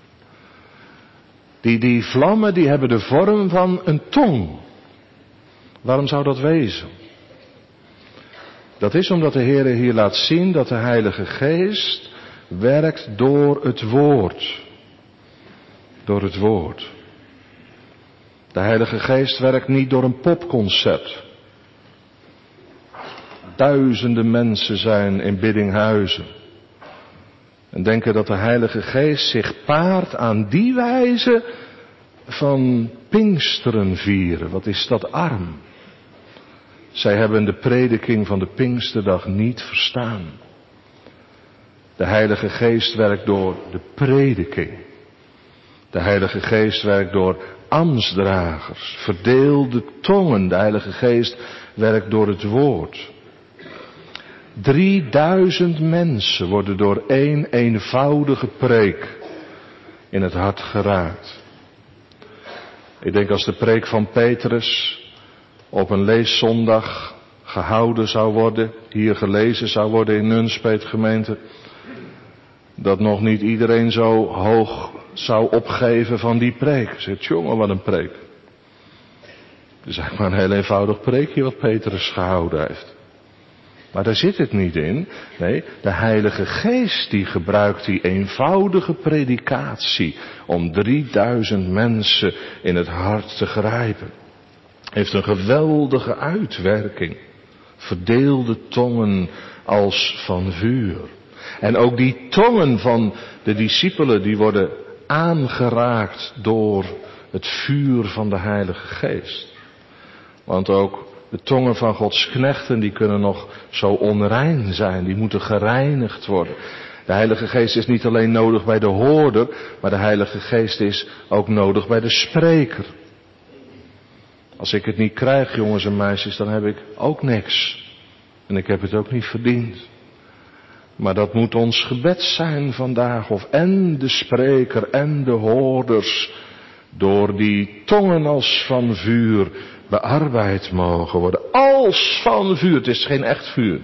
Die, die vlammen, die hebben de vorm van een tong. Waarom zou dat wezen? Dat is omdat de Heer hier laat zien dat de Heilige Geest werkt door het woord. Door het woord. De Heilige Geest werkt niet door een popconcert. Duizenden mensen zijn in Biddinghuizen. En denken dat de Heilige Geest zich paart aan die wijze van Pinksteren vieren. Wat is dat arm. Zij hebben de prediking van de Pinksterdag niet verstaan. De Heilige Geest werkt door de prediking. De Heilige Geest werkt door ambtsdragers, verdeelde tongen. De Heilige Geest werkt door het woord. Drieduizend mensen worden door één eenvoudige preek in het hart geraakt. Ik denk als de preek van Petrus op een leeszondag gehouden zou worden, hier gelezen zou worden in Nunspeet gemeente, dat nog niet iedereen zo hoog zou opgeven van die preek. Zegt, jongen, wat een preek. Het is eigenlijk maar een heel eenvoudig preekje wat Petrus gehouden heeft. Maar daar zit het niet in. Nee, de Heilige Geest die gebruikt die eenvoudige predikatie om drieduizend mensen in het hart te grijpen. Heeft een geweldige uitwerking. Verdeelde tongen als van vuur. En ook die tongen van de discipelen die worden aangeraakt door het vuur van de Heilige Geest. Want ook de tongen van Gods knechten die kunnen nog zo onrein zijn. Die moeten gereinigd worden. De Heilige Geest is niet alleen nodig bij de hoorder, maar de Heilige Geest is ook nodig bij de spreker. Als ik het niet krijg, jongens en meisjes, dan heb ik ook niks. En ik heb het ook niet verdiend. Maar dat moet ons gebed zijn vandaag, of en de spreker en de hoorders door die tongen als van vuur bearbeid mogen worden. Als van vuur, het is geen echt vuur.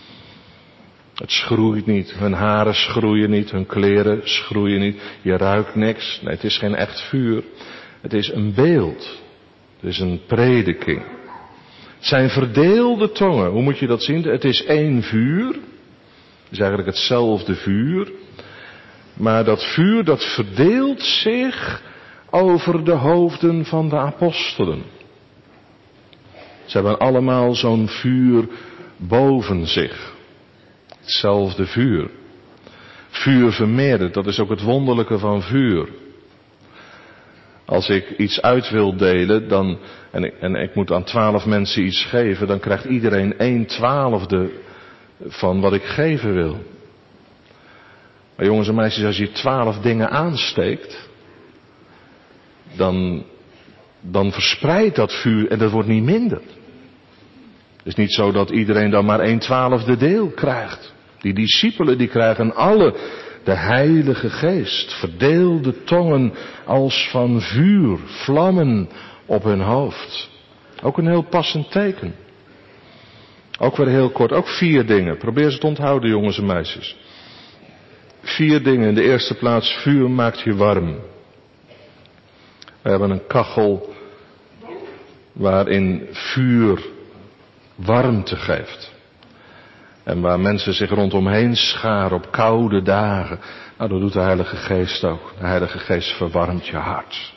Het schroeit niet, hun haren schroeien niet, hun kleren schroeien niet, je ruikt niks. Nee, het is geen echt vuur. Het is een beeld. Het is een prediking. Het zijn verdeelde tongen. Hoe moet je dat zien? Het is één vuur. Het is eigenlijk hetzelfde vuur. Maar dat vuur dat verdeelt zich over de hoofden van de apostelen. Ze hebben allemaal zo'n vuur boven zich. Hetzelfde vuur. Vuur vermeerdert, dat is ook het wonderlijke van vuur. Als ik iets uit wil delen, dan, en, ik, en ik moet aan twaalf mensen iets geven, dan krijgt iedereen een twaalfde van wat ik geven wil. Maar jongens en meisjes, als je twaalf dingen aansteekt, dan, dan verspreidt dat vuur en dat wordt niet minder. Het is niet zo dat iedereen dan maar een twaalfde deel krijgt. Die discipelen die krijgen alle de Heilige Geest, verdeelde tongen als van vuur, vlammen op hun hoofd. Ook een heel passend teken. Ook weer heel kort, ook vier dingen. Probeer ze te onthouden, jongens en meisjes. Vier dingen. In de eerste plaats, vuur maakt je warm. We hebben een kachel waarin vuur warmte geeft. En waar mensen zich rondomheen scharen op koude dagen. Nou, dat doet de Heilige Geest ook. De Heilige Geest verwarmt je hart.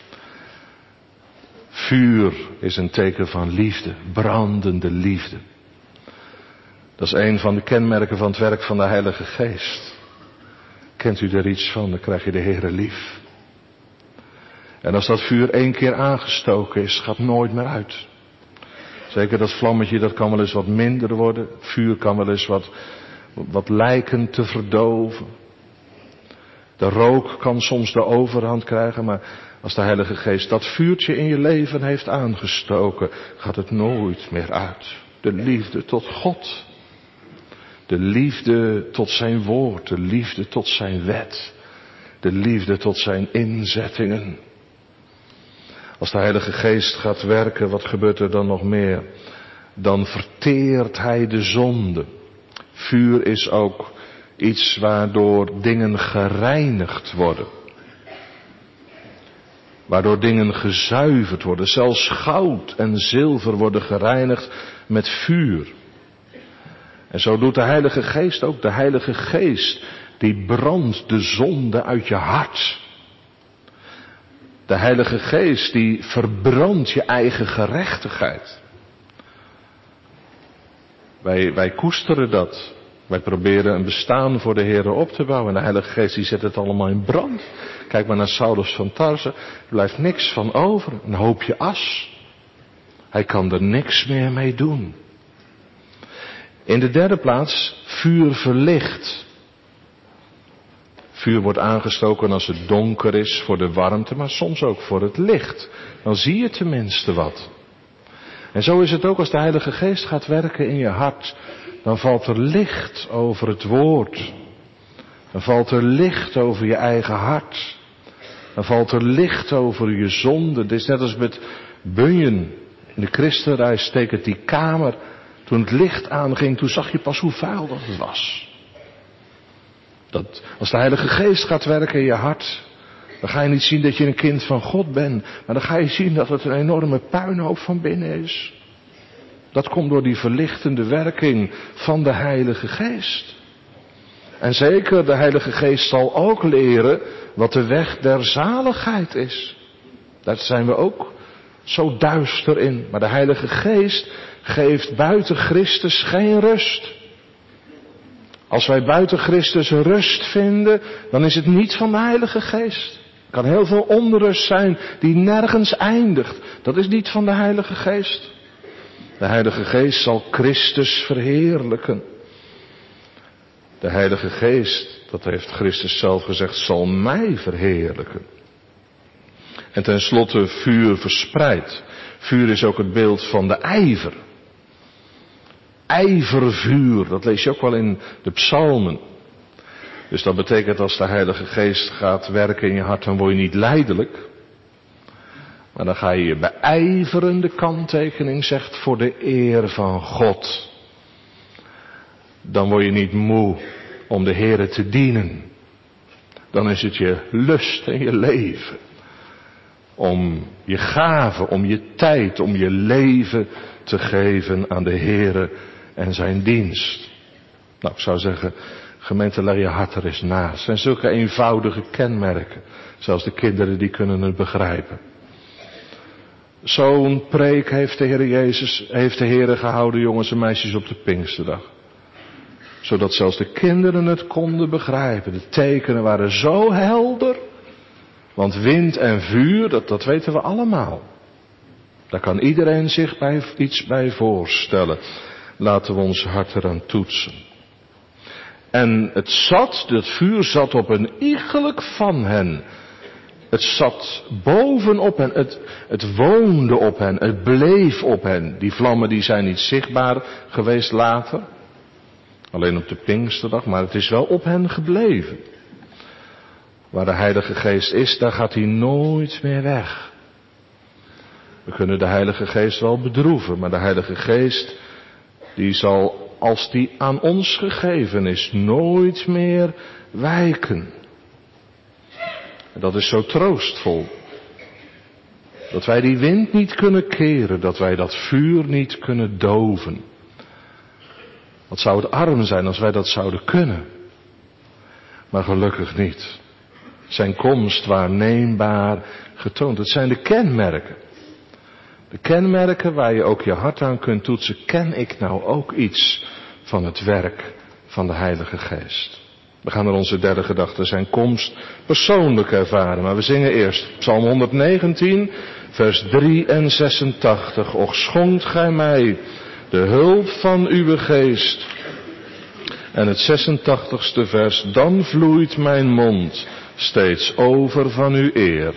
Vuur is een teken van liefde. Brandende liefde. Dat is een van de kenmerken van het werk van de Heilige Geest. Kent u er iets van, dan krijg je de Heere lief. En als dat vuur één keer aangestoken is, gaat het nooit meer uit. Zeker dat vlammetje, dat kan wel eens wat minder worden. Vuur kan wel eens wat, wat lijken te verdoven. De rook kan soms de overhand krijgen, maar als de Heilige Geest dat vuurtje in je leven heeft aangestoken, gaat het nooit meer uit. De liefde tot God. De liefde tot zijn woord. De liefde tot zijn wet. De liefde tot zijn inzettingen. Als de Heilige Geest gaat werken, wat gebeurt er dan nog meer? Dan verteert hij de zonde. Vuur is ook iets waardoor dingen gereinigd worden. Waardoor dingen gezuiverd worden. Zelfs goud en zilver worden gereinigd met vuur. En zo doet de Heilige Geest ook. De Heilige Geest die brandt de zonde uit je hart. De Heilige Geest die verbrandt je eigen gerechtigheid. Wij, wij koesteren dat. Wij proberen een bestaan voor de Heer op te bouwen. En de Heilige Geest die zet het allemaal in brand. Kijk maar naar Saulus van Tarse. Er blijft niks van over. Een hoopje as. Hij kan er niks meer mee doen. In de derde plaats, vuur verlicht. Vuur wordt aangestoken als het donker is voor de warmte, maar soms ook voor het licht. Dan zie je tenminste wat. En zo is het ook als de Heilige Geest gaat werken in je hart. Dan valt er licht over het woord. Dan valt er licht over je eigen hart. Dan valt er licht over je zonde. Het is net als met Bunyan in de Christenreis tekent die kamer. Toen het licht aanging, toen zag je pas hoe vuil dat het was. Dat als de Heilige Geest gaat werken in je hart, dan ga je niet zien dat je een kind van God bent. Maar dan ga je zien dat het een enorme puinhoop van binnen is. Dat komt door die verlichtende werking van de Heilige Geest. En zeker, de Heilige Geest zal ook leren wat de weg der zaligheid is. Daar zijn we ook zo duister in. Maar de Heilige Geest geeft buiten Christus geen rust. Als wij buiten Christus rust vinden, dan is het niet van de Heilige Geest. Er kan heel veel onrust zijn die nergens eindigt. Dat is niet van de Heilige Geest. De Heilige Geest zal Christus verheerlijken. De Heilige Geest, dat heeft Christus zelf gezegd, zal mij verheerlijken. En tenslotte vuur verspreidt. Vuur is ook het beeld van de ijver. Ijvervuur, dat lees je ook wel in de psalmen. Dus dat betekent als de Heilige Geest gaat werken in je hart, dan word je niet lijdelijk. Maar dan ga je je beijverende kanttekening, zegt, voor de eer van God. Dan word je niet moe om de Heere te dienen. Dan is het je lust en je leven. Om je gave, om je tijd, om je leven te geven aan de Heere en zijn dienst. Nou, ik zou zeggen, gemeente, leg je hart er eens naast. Het zijn zulke eenvoudige kenmerken. Zelfs de kinderen die kunnen het begrijpen. Zo'n preek heeft de Heer Jezus, heeft de Heer gehouden, jongens en meisjes, op de Pinksterdag. zodat zelfs de kinderen het konden begrijpen. De tekenen waren zo helder, want wind en vuur, dat, dat weten we allemaal. Daar kan iedereen zich bij, iets bij voorstellen. Laten we ons hart eraan toetsen. En het zat, dat vuur zat op een iegelijk van hen. Het zat bovenop hen, het, het woonde op hen, het bleef op hen. Die vlammen die zijn niet zichtbaar geweest later. Alleen op de Pinksterdag, maar het is wel op hen gebleven. Waar de Heilige Geest is, daar gaat hij nooit meer weg. We kunnen de Heilige Geest wel bedroeven, maar de Heilige Geest, die zal, als die aan ons gegeven is, nooit meer wijken. En dat is zo troostvol. Dat wij die wind niet kunnen keren, dat wij dat vuur niet kunnen doven. Wat zou het arm zijn als wij dat zouden kunnen. Maar gelukkig niet. Zijn komst waarneembaar getoond. Het zijn de kenmerken. De kenmerken waar je ook je hart aan kunt toetsen. Ken ik nou ook iets van het werk van de Heilige Geest? We gaan naar onze derde gedachte, zijn komst persoonlijk ervaren. Maar we zingen eerst Psalm honderdnegentien, vers drie en zesentachtig. Och schonkt gij mij de hulp van uw geest. En het zesentachtigste vers, dan vloeit mijn mond steeds over van uw eer.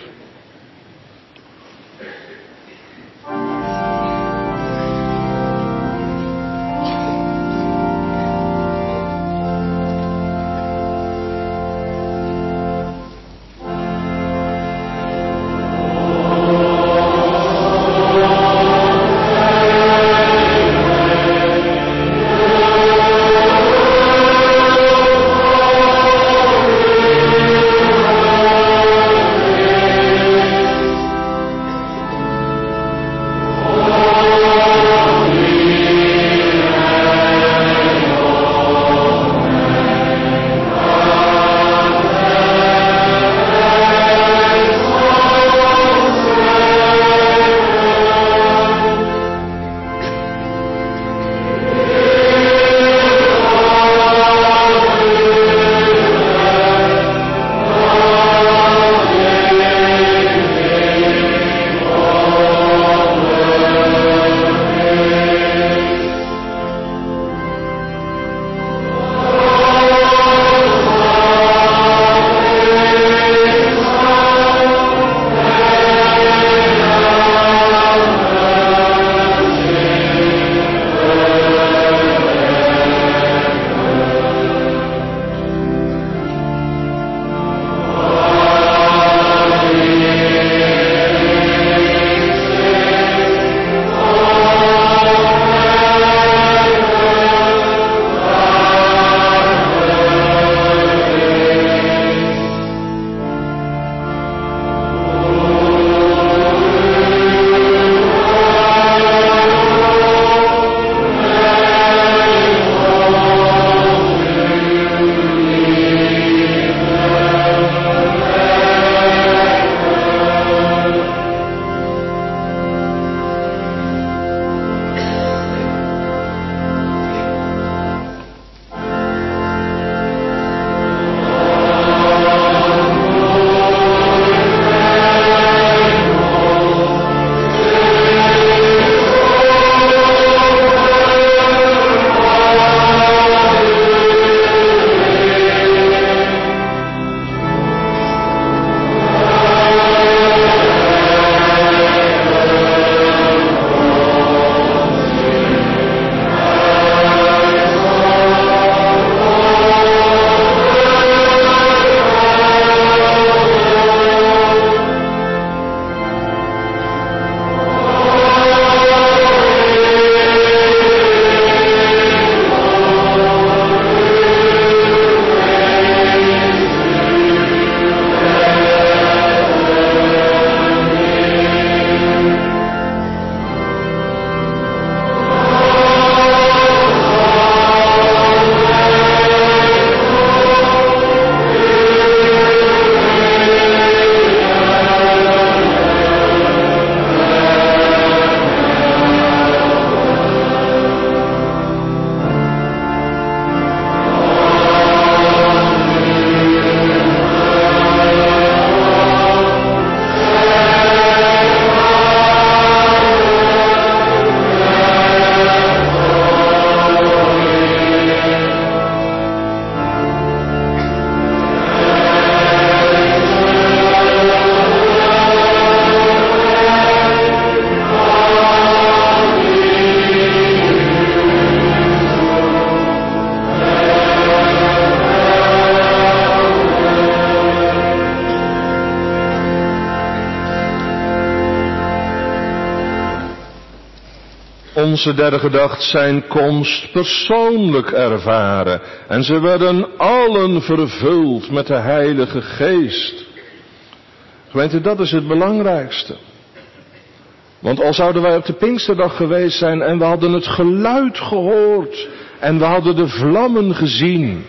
onze derde gedacht zijn komst persoonlijk ervaren. En ze werden allen vervuld met de Heilige Geest. Gemeente, dat is het belangrijkste. Want al zouden wij op de Pinksterdag geweest zijn en we hadden het geluid gehoord en we hadden de vlammen gezien,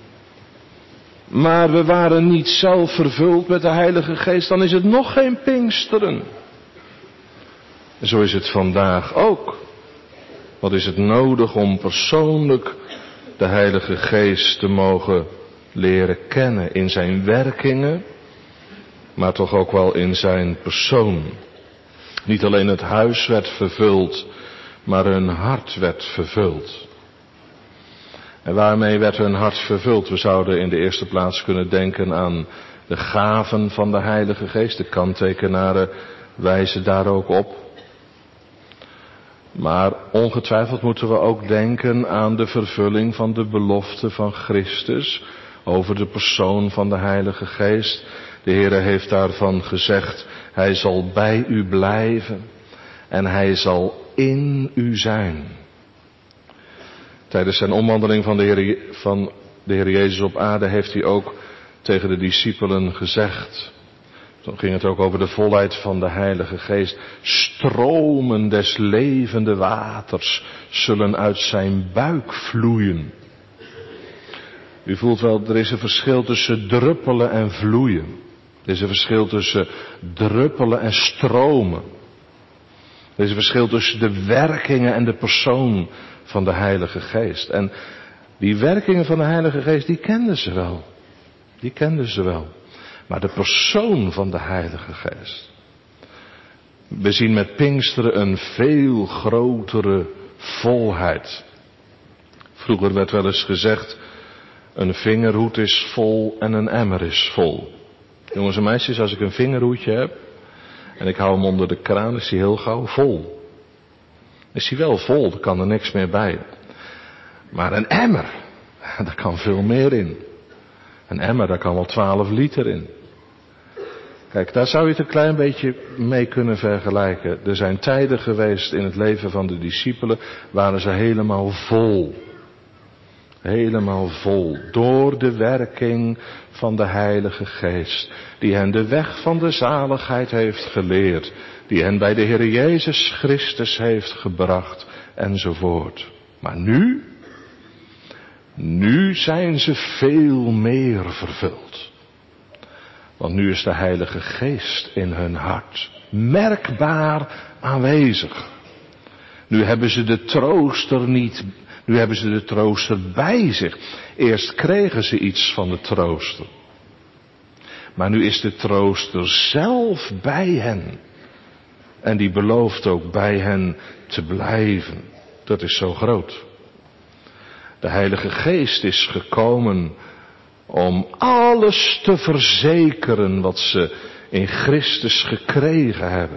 maar we waren niet zelf vervuld met de Heilige Geest, dan is het nog geen Pinksteren. En zo is het vandaag ook. Wat is het nodig om persoonlijk de Heilige Geest te mogen leren kennen in zijn werkingen, maar toch ook wel in zijn persoon. Niet alleen het huis werd vervuld, maar hun hart werd vervuld. En waarmee werd hun hart vervuld? We zouden in de eerste plaats kunnen denken aan de gaven van de Heilige Geest. De kanttekenaren wijzen daar ook op. Maar ongetwijfeld moeten we ook denken aan de vervulling van de belofte van Christus over de persoon van de Heilige Geest. De Heere heeft daarvan gezegd, hij zal bij u blijven en hij zal in u zijn. Tijdens zijn omwandeling van de Heer, van de Heer Jezus op aarde heeft hij ook tegen de discipelen gezegd. Toen ging het ook over de volheid van de Heilige Geest. Stromen des levende waters zullen uit zijn buik vloeien. U voelt wel, er is een verschil tussen druppelen en vloeien. Er is een verschil tussen druppelen en stromen. Er is een verschil tussen de werkingen en de persoon van de Heilige Geest. En die werkingen van de Heilige Geest, die kenden ze wel. Die kenden ze wel. Maar de persoon van de Heilige Geest. We zien met Pinksteren een veel grotere volheid. Vroeger werd wel eens gezegd, een vingerhoed is vol en een emmer is vol. Jongens en meisjes, als ik een vingerhoedje heb en ik hou hem onder de kraan, is hij heel gauw vol. Is hij wel vol, er kan er niks meer bij. Maar een emmer, daar kan veel meer in. Een emmer, daar kan wel twaalf liter in. Kijk, daar zou je het een klein beetje mee kunnen vergelijken. Er zijn tijden geweest in het leven van de discipelen, waren ze helemaal vol. Helemaal vol. Door de werking van de Heilige Geest. Die hen de weg van de zaligheid heeft geleerd. Die hen bij de Heer Jezus Christus heeft gebracht. Enzovoort. Maar nu? Nu zijn ze veel meer vervuld. Want nu is de Heilige Geest in hun hart merkbaar aanwezig. Nu hebben ze de trooster niet, nu hebben ze de trooster bij zich. Eerst kregen ze iets van de trooster. Maar nu is de trooster zelf bij hen. En die belooft ook bij hen te blijven. Dat is zo groot. De Heilige Geest is gekomen om alles te verzekeren wat ze in Christus gekregen hebben.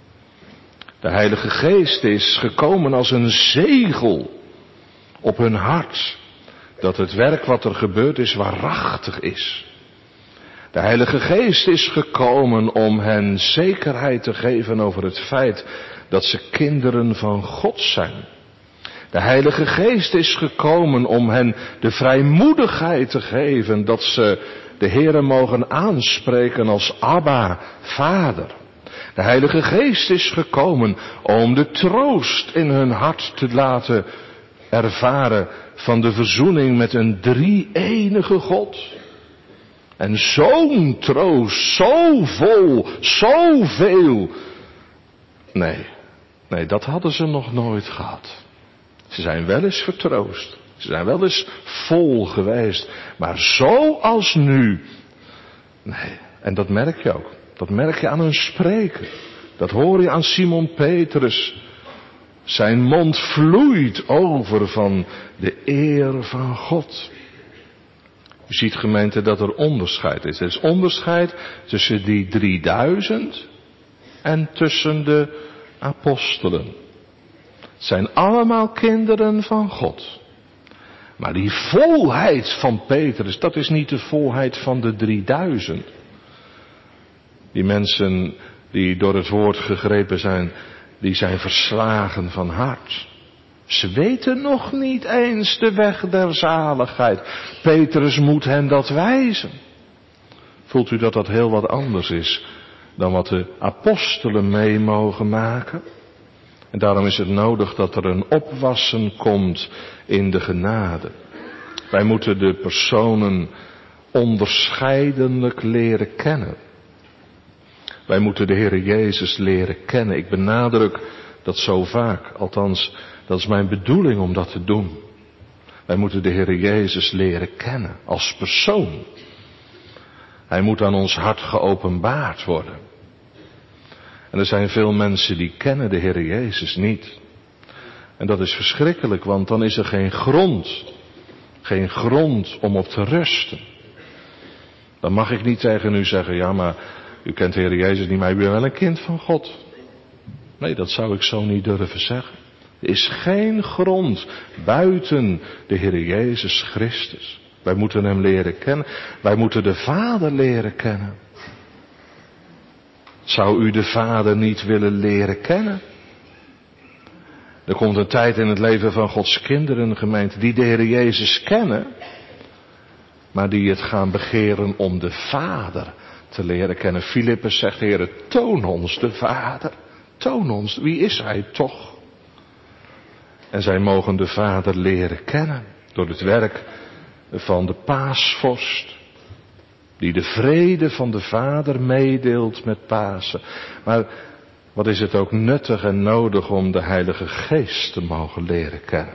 De Heilige Geest is gekomen als een zegel op hun hart, dat het werk wat er gebeurd is waarachtig is. De Heilige Geest is gekomen om hen zekerheid te geven over het feit dat ze kinderen van God zijn. De Heilige Geest is gekomen om hen de vrijmoedigheid te geven dat ze de Heere mogen aanspreken als Abba, Vader. De Heilige Geest is gekomen om de troost in hun hart te laten ervaren van de verzoening met een drie-enige God. En zo'n troost, zo vol, zoveel. Nee, nee, dat hadden ze nog nooit gehad. Ze zijn wel eens vertroost. Ze zijn wel eens vol geweest. Maar zoals nu. Nee, en dat merk je ook. Dat merk je aan hun spreken. Dat hoor je aan Simon Petrus. Zijn mond vloeit over van de eer van God. U ziet, gemeente, dat er onderscheid is. Er is onderscheid tussen die drieduizend en tussen de apostelen. Het zijn allemaal kinderen van God. Maar die volheid van Petrus, dat is niet de volheid van de drieduizend. Die mensen die door het woord gegrepen zijn, die zijn verslagen van hart. Ze weten nog niet eens de weg der zaligheid. Petrus moet hen dat wijzen. Voelt u dat dat heel wat anders is dan wat de apostelen mee mogen maken? En daarom is het nodig dat er een opwassen komt in de genade. Wij moeten de personen onderscheidelijk leren kennen. Wij moeten de Heere Jezus leren kennen. Ik benadruk dat zo vaak, althans dat is mijn bedoeling om dat te doen. Wij moeten de Heere Jezus leren kennen als persoon. Hij moet aan ons hart geopenbaard worden. En er zijn veel mensen die kennen de Heere Jezus niet. En dat is verschrikkelijk, want dan is er geen grond. Geen grond om op te rusten. Dan mag ik niet tegen u zeggen, ja maar u kent de Heere Jezus niet, maar u bent wel een kind van God. Nee, dat zou ik zo niet durven zeggen. Er is geen grond buiten de Heere Jezus Christus. Wij moeten hem leren kennen. Wij moeten de Vader leren kennen. Zou u de Vader niet willen leren kennen? Er komt een tijd in het leven van Gods kinderen, gemeente, die de Heere Jezus kennen, maar die het gaan begeren om de Vader te leren kennen. Filippus zegt, Heere, toon ons de Vader. Toon ons, wie is Hij toch? En zij mogen de Vader leren kennen door het werk van de paasvorst, die de vrede van de Vader meedeelt met Pasen. Maar wat is het ook nuttig en nodig om de Heilige Geest te mogen leren kennen.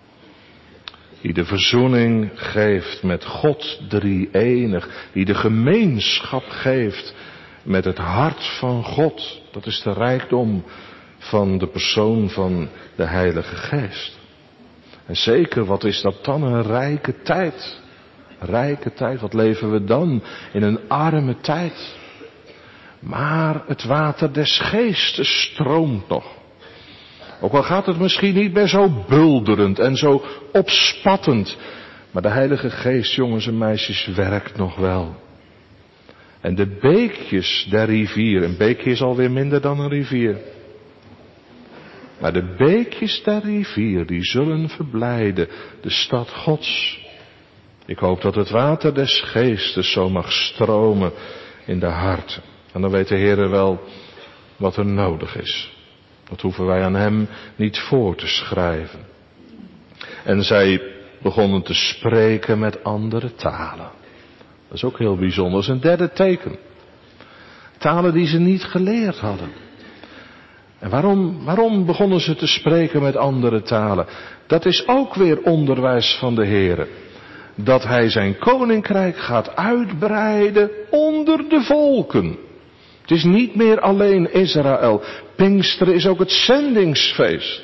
Die de verzoening geeft met God drie-enig. Die de gemeenschap geeft met het hart van God. Dat is de rijkdom van de persoon van de Heilige Geest. En zeker, wat is dat dan een rijke tijd. Rijke tijd, wat leven we dan in een arme tijd. Maar het water des geestes stroomt nog. Ook al gaat het misschien niet meer zo bulderend en zo opspattend. Maar de Heilige Geest, jongens en meisjes, werkt nog wel. En de beekjes der rivier, een beekje is alweer minder dan een rivier. Maar de beekjes der rivier, die zullen verblijden de stad Gods. Ik hoop dat het water des geestes zo mag stromen in de harten. En dan weet de Heer wel wat er nodig is. Dat hoeven wij aan hem niet voor te schrijven. En zij begonnen te spreken met andere talen. Dat is ook heel bijzonder. Dat is een derde teken. Talen die ze niet geleerd hadden. En waarom, waarom begonnen ze te spreken met andere talen? Dat is ook weer onderwijs van de Heer. Dat hij zijn koninkrijk gaat uitbreiden onder de volken. Het is niet meer alleen Israël. Pinksteren is ook het zendingsfeest.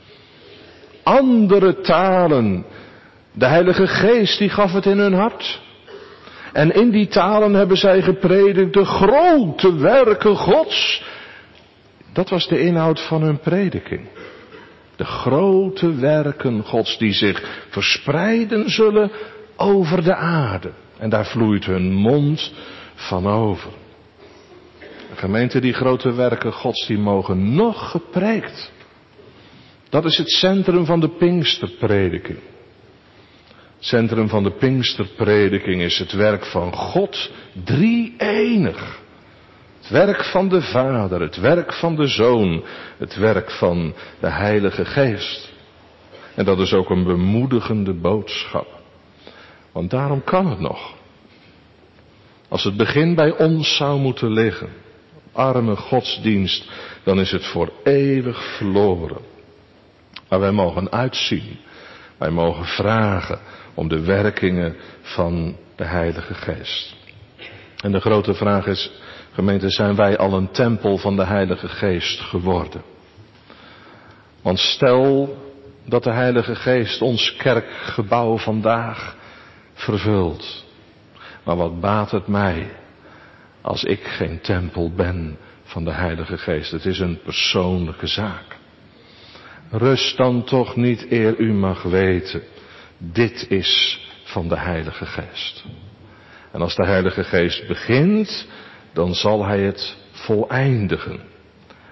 Andere talen. De Heilige Geest die gaf het in hun hart. En in die talen hebben zij gepredikt de grote werken Gods. Dat was de inhoud van hun prediking. De grote werken Gods die zich verspreiden zullen over de aarde. En daar vloeit hun mond van over. Gemeente, die grote werken Gods die mogen nog gepreekt. Dat is het centrum van de Pinksterprediking. Het centrum van de Pinksterprediking is het werk van God drie-enig. Het werk van de Vader, het werk van de Zoon, het werk van de Heilige Geest. En dat is ook een bemoedigende boodschap. Want daarom kan het nog. Als het begin bij ons zou moeten liggen, arme godsdienst, dan is het voor eeuwig verloren. Maar wij mogen uitzien, wij mogen vragen om de werkingen van de Heilige Geest. En de grote vraag is, gemeente, zijn wij al een tempel van de Heilige Geest geworden? Want stel dat de Heilige Geest ons kerkgebouw vandaag vervult. Maar wat baat het mij als ik geen tempel ben van de Heilige Geest? Het is een persoonlijke zaak. Rust dan toch niet eer u mag weten, dit is van de Heilige Geest. En als de Heilige Geest begint, dan zal Hij het voleindigen.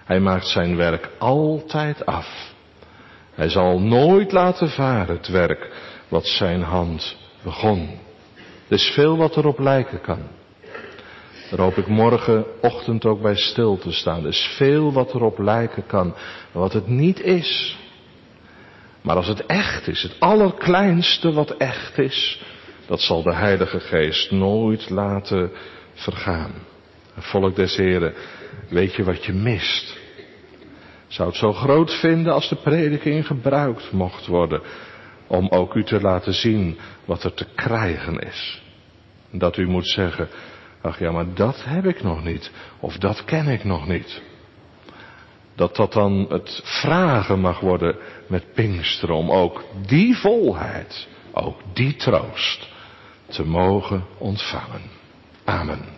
Hij maakt zijn werk altijd af. Hij zal nooit laten varen het werk wat zijn hand begon. Er is veel wat erop lijken kan. Daar hoop ik morgenochtend ook bij stil te staan. Er is veel wat erop lijken kan, wat het niet is. Maar als het echt is, het allerkleinste wat echt is, dat zal de Heilige Geest nooit laten vergaan. Volk des Heren, weet je wat je mist? Zou het zo groot vinden als de prediking gebruikt mocht worden om ook u te laten zien wat er te krijgen is. Dat u moet zeggen, ach ja, maar dat heb ik nog niet, of dat ken ik nog niet. Dat dat dan het vragen mag worden met Pinksteren, om ook die volheid, ook die troost te mogen ontvangen. Amen.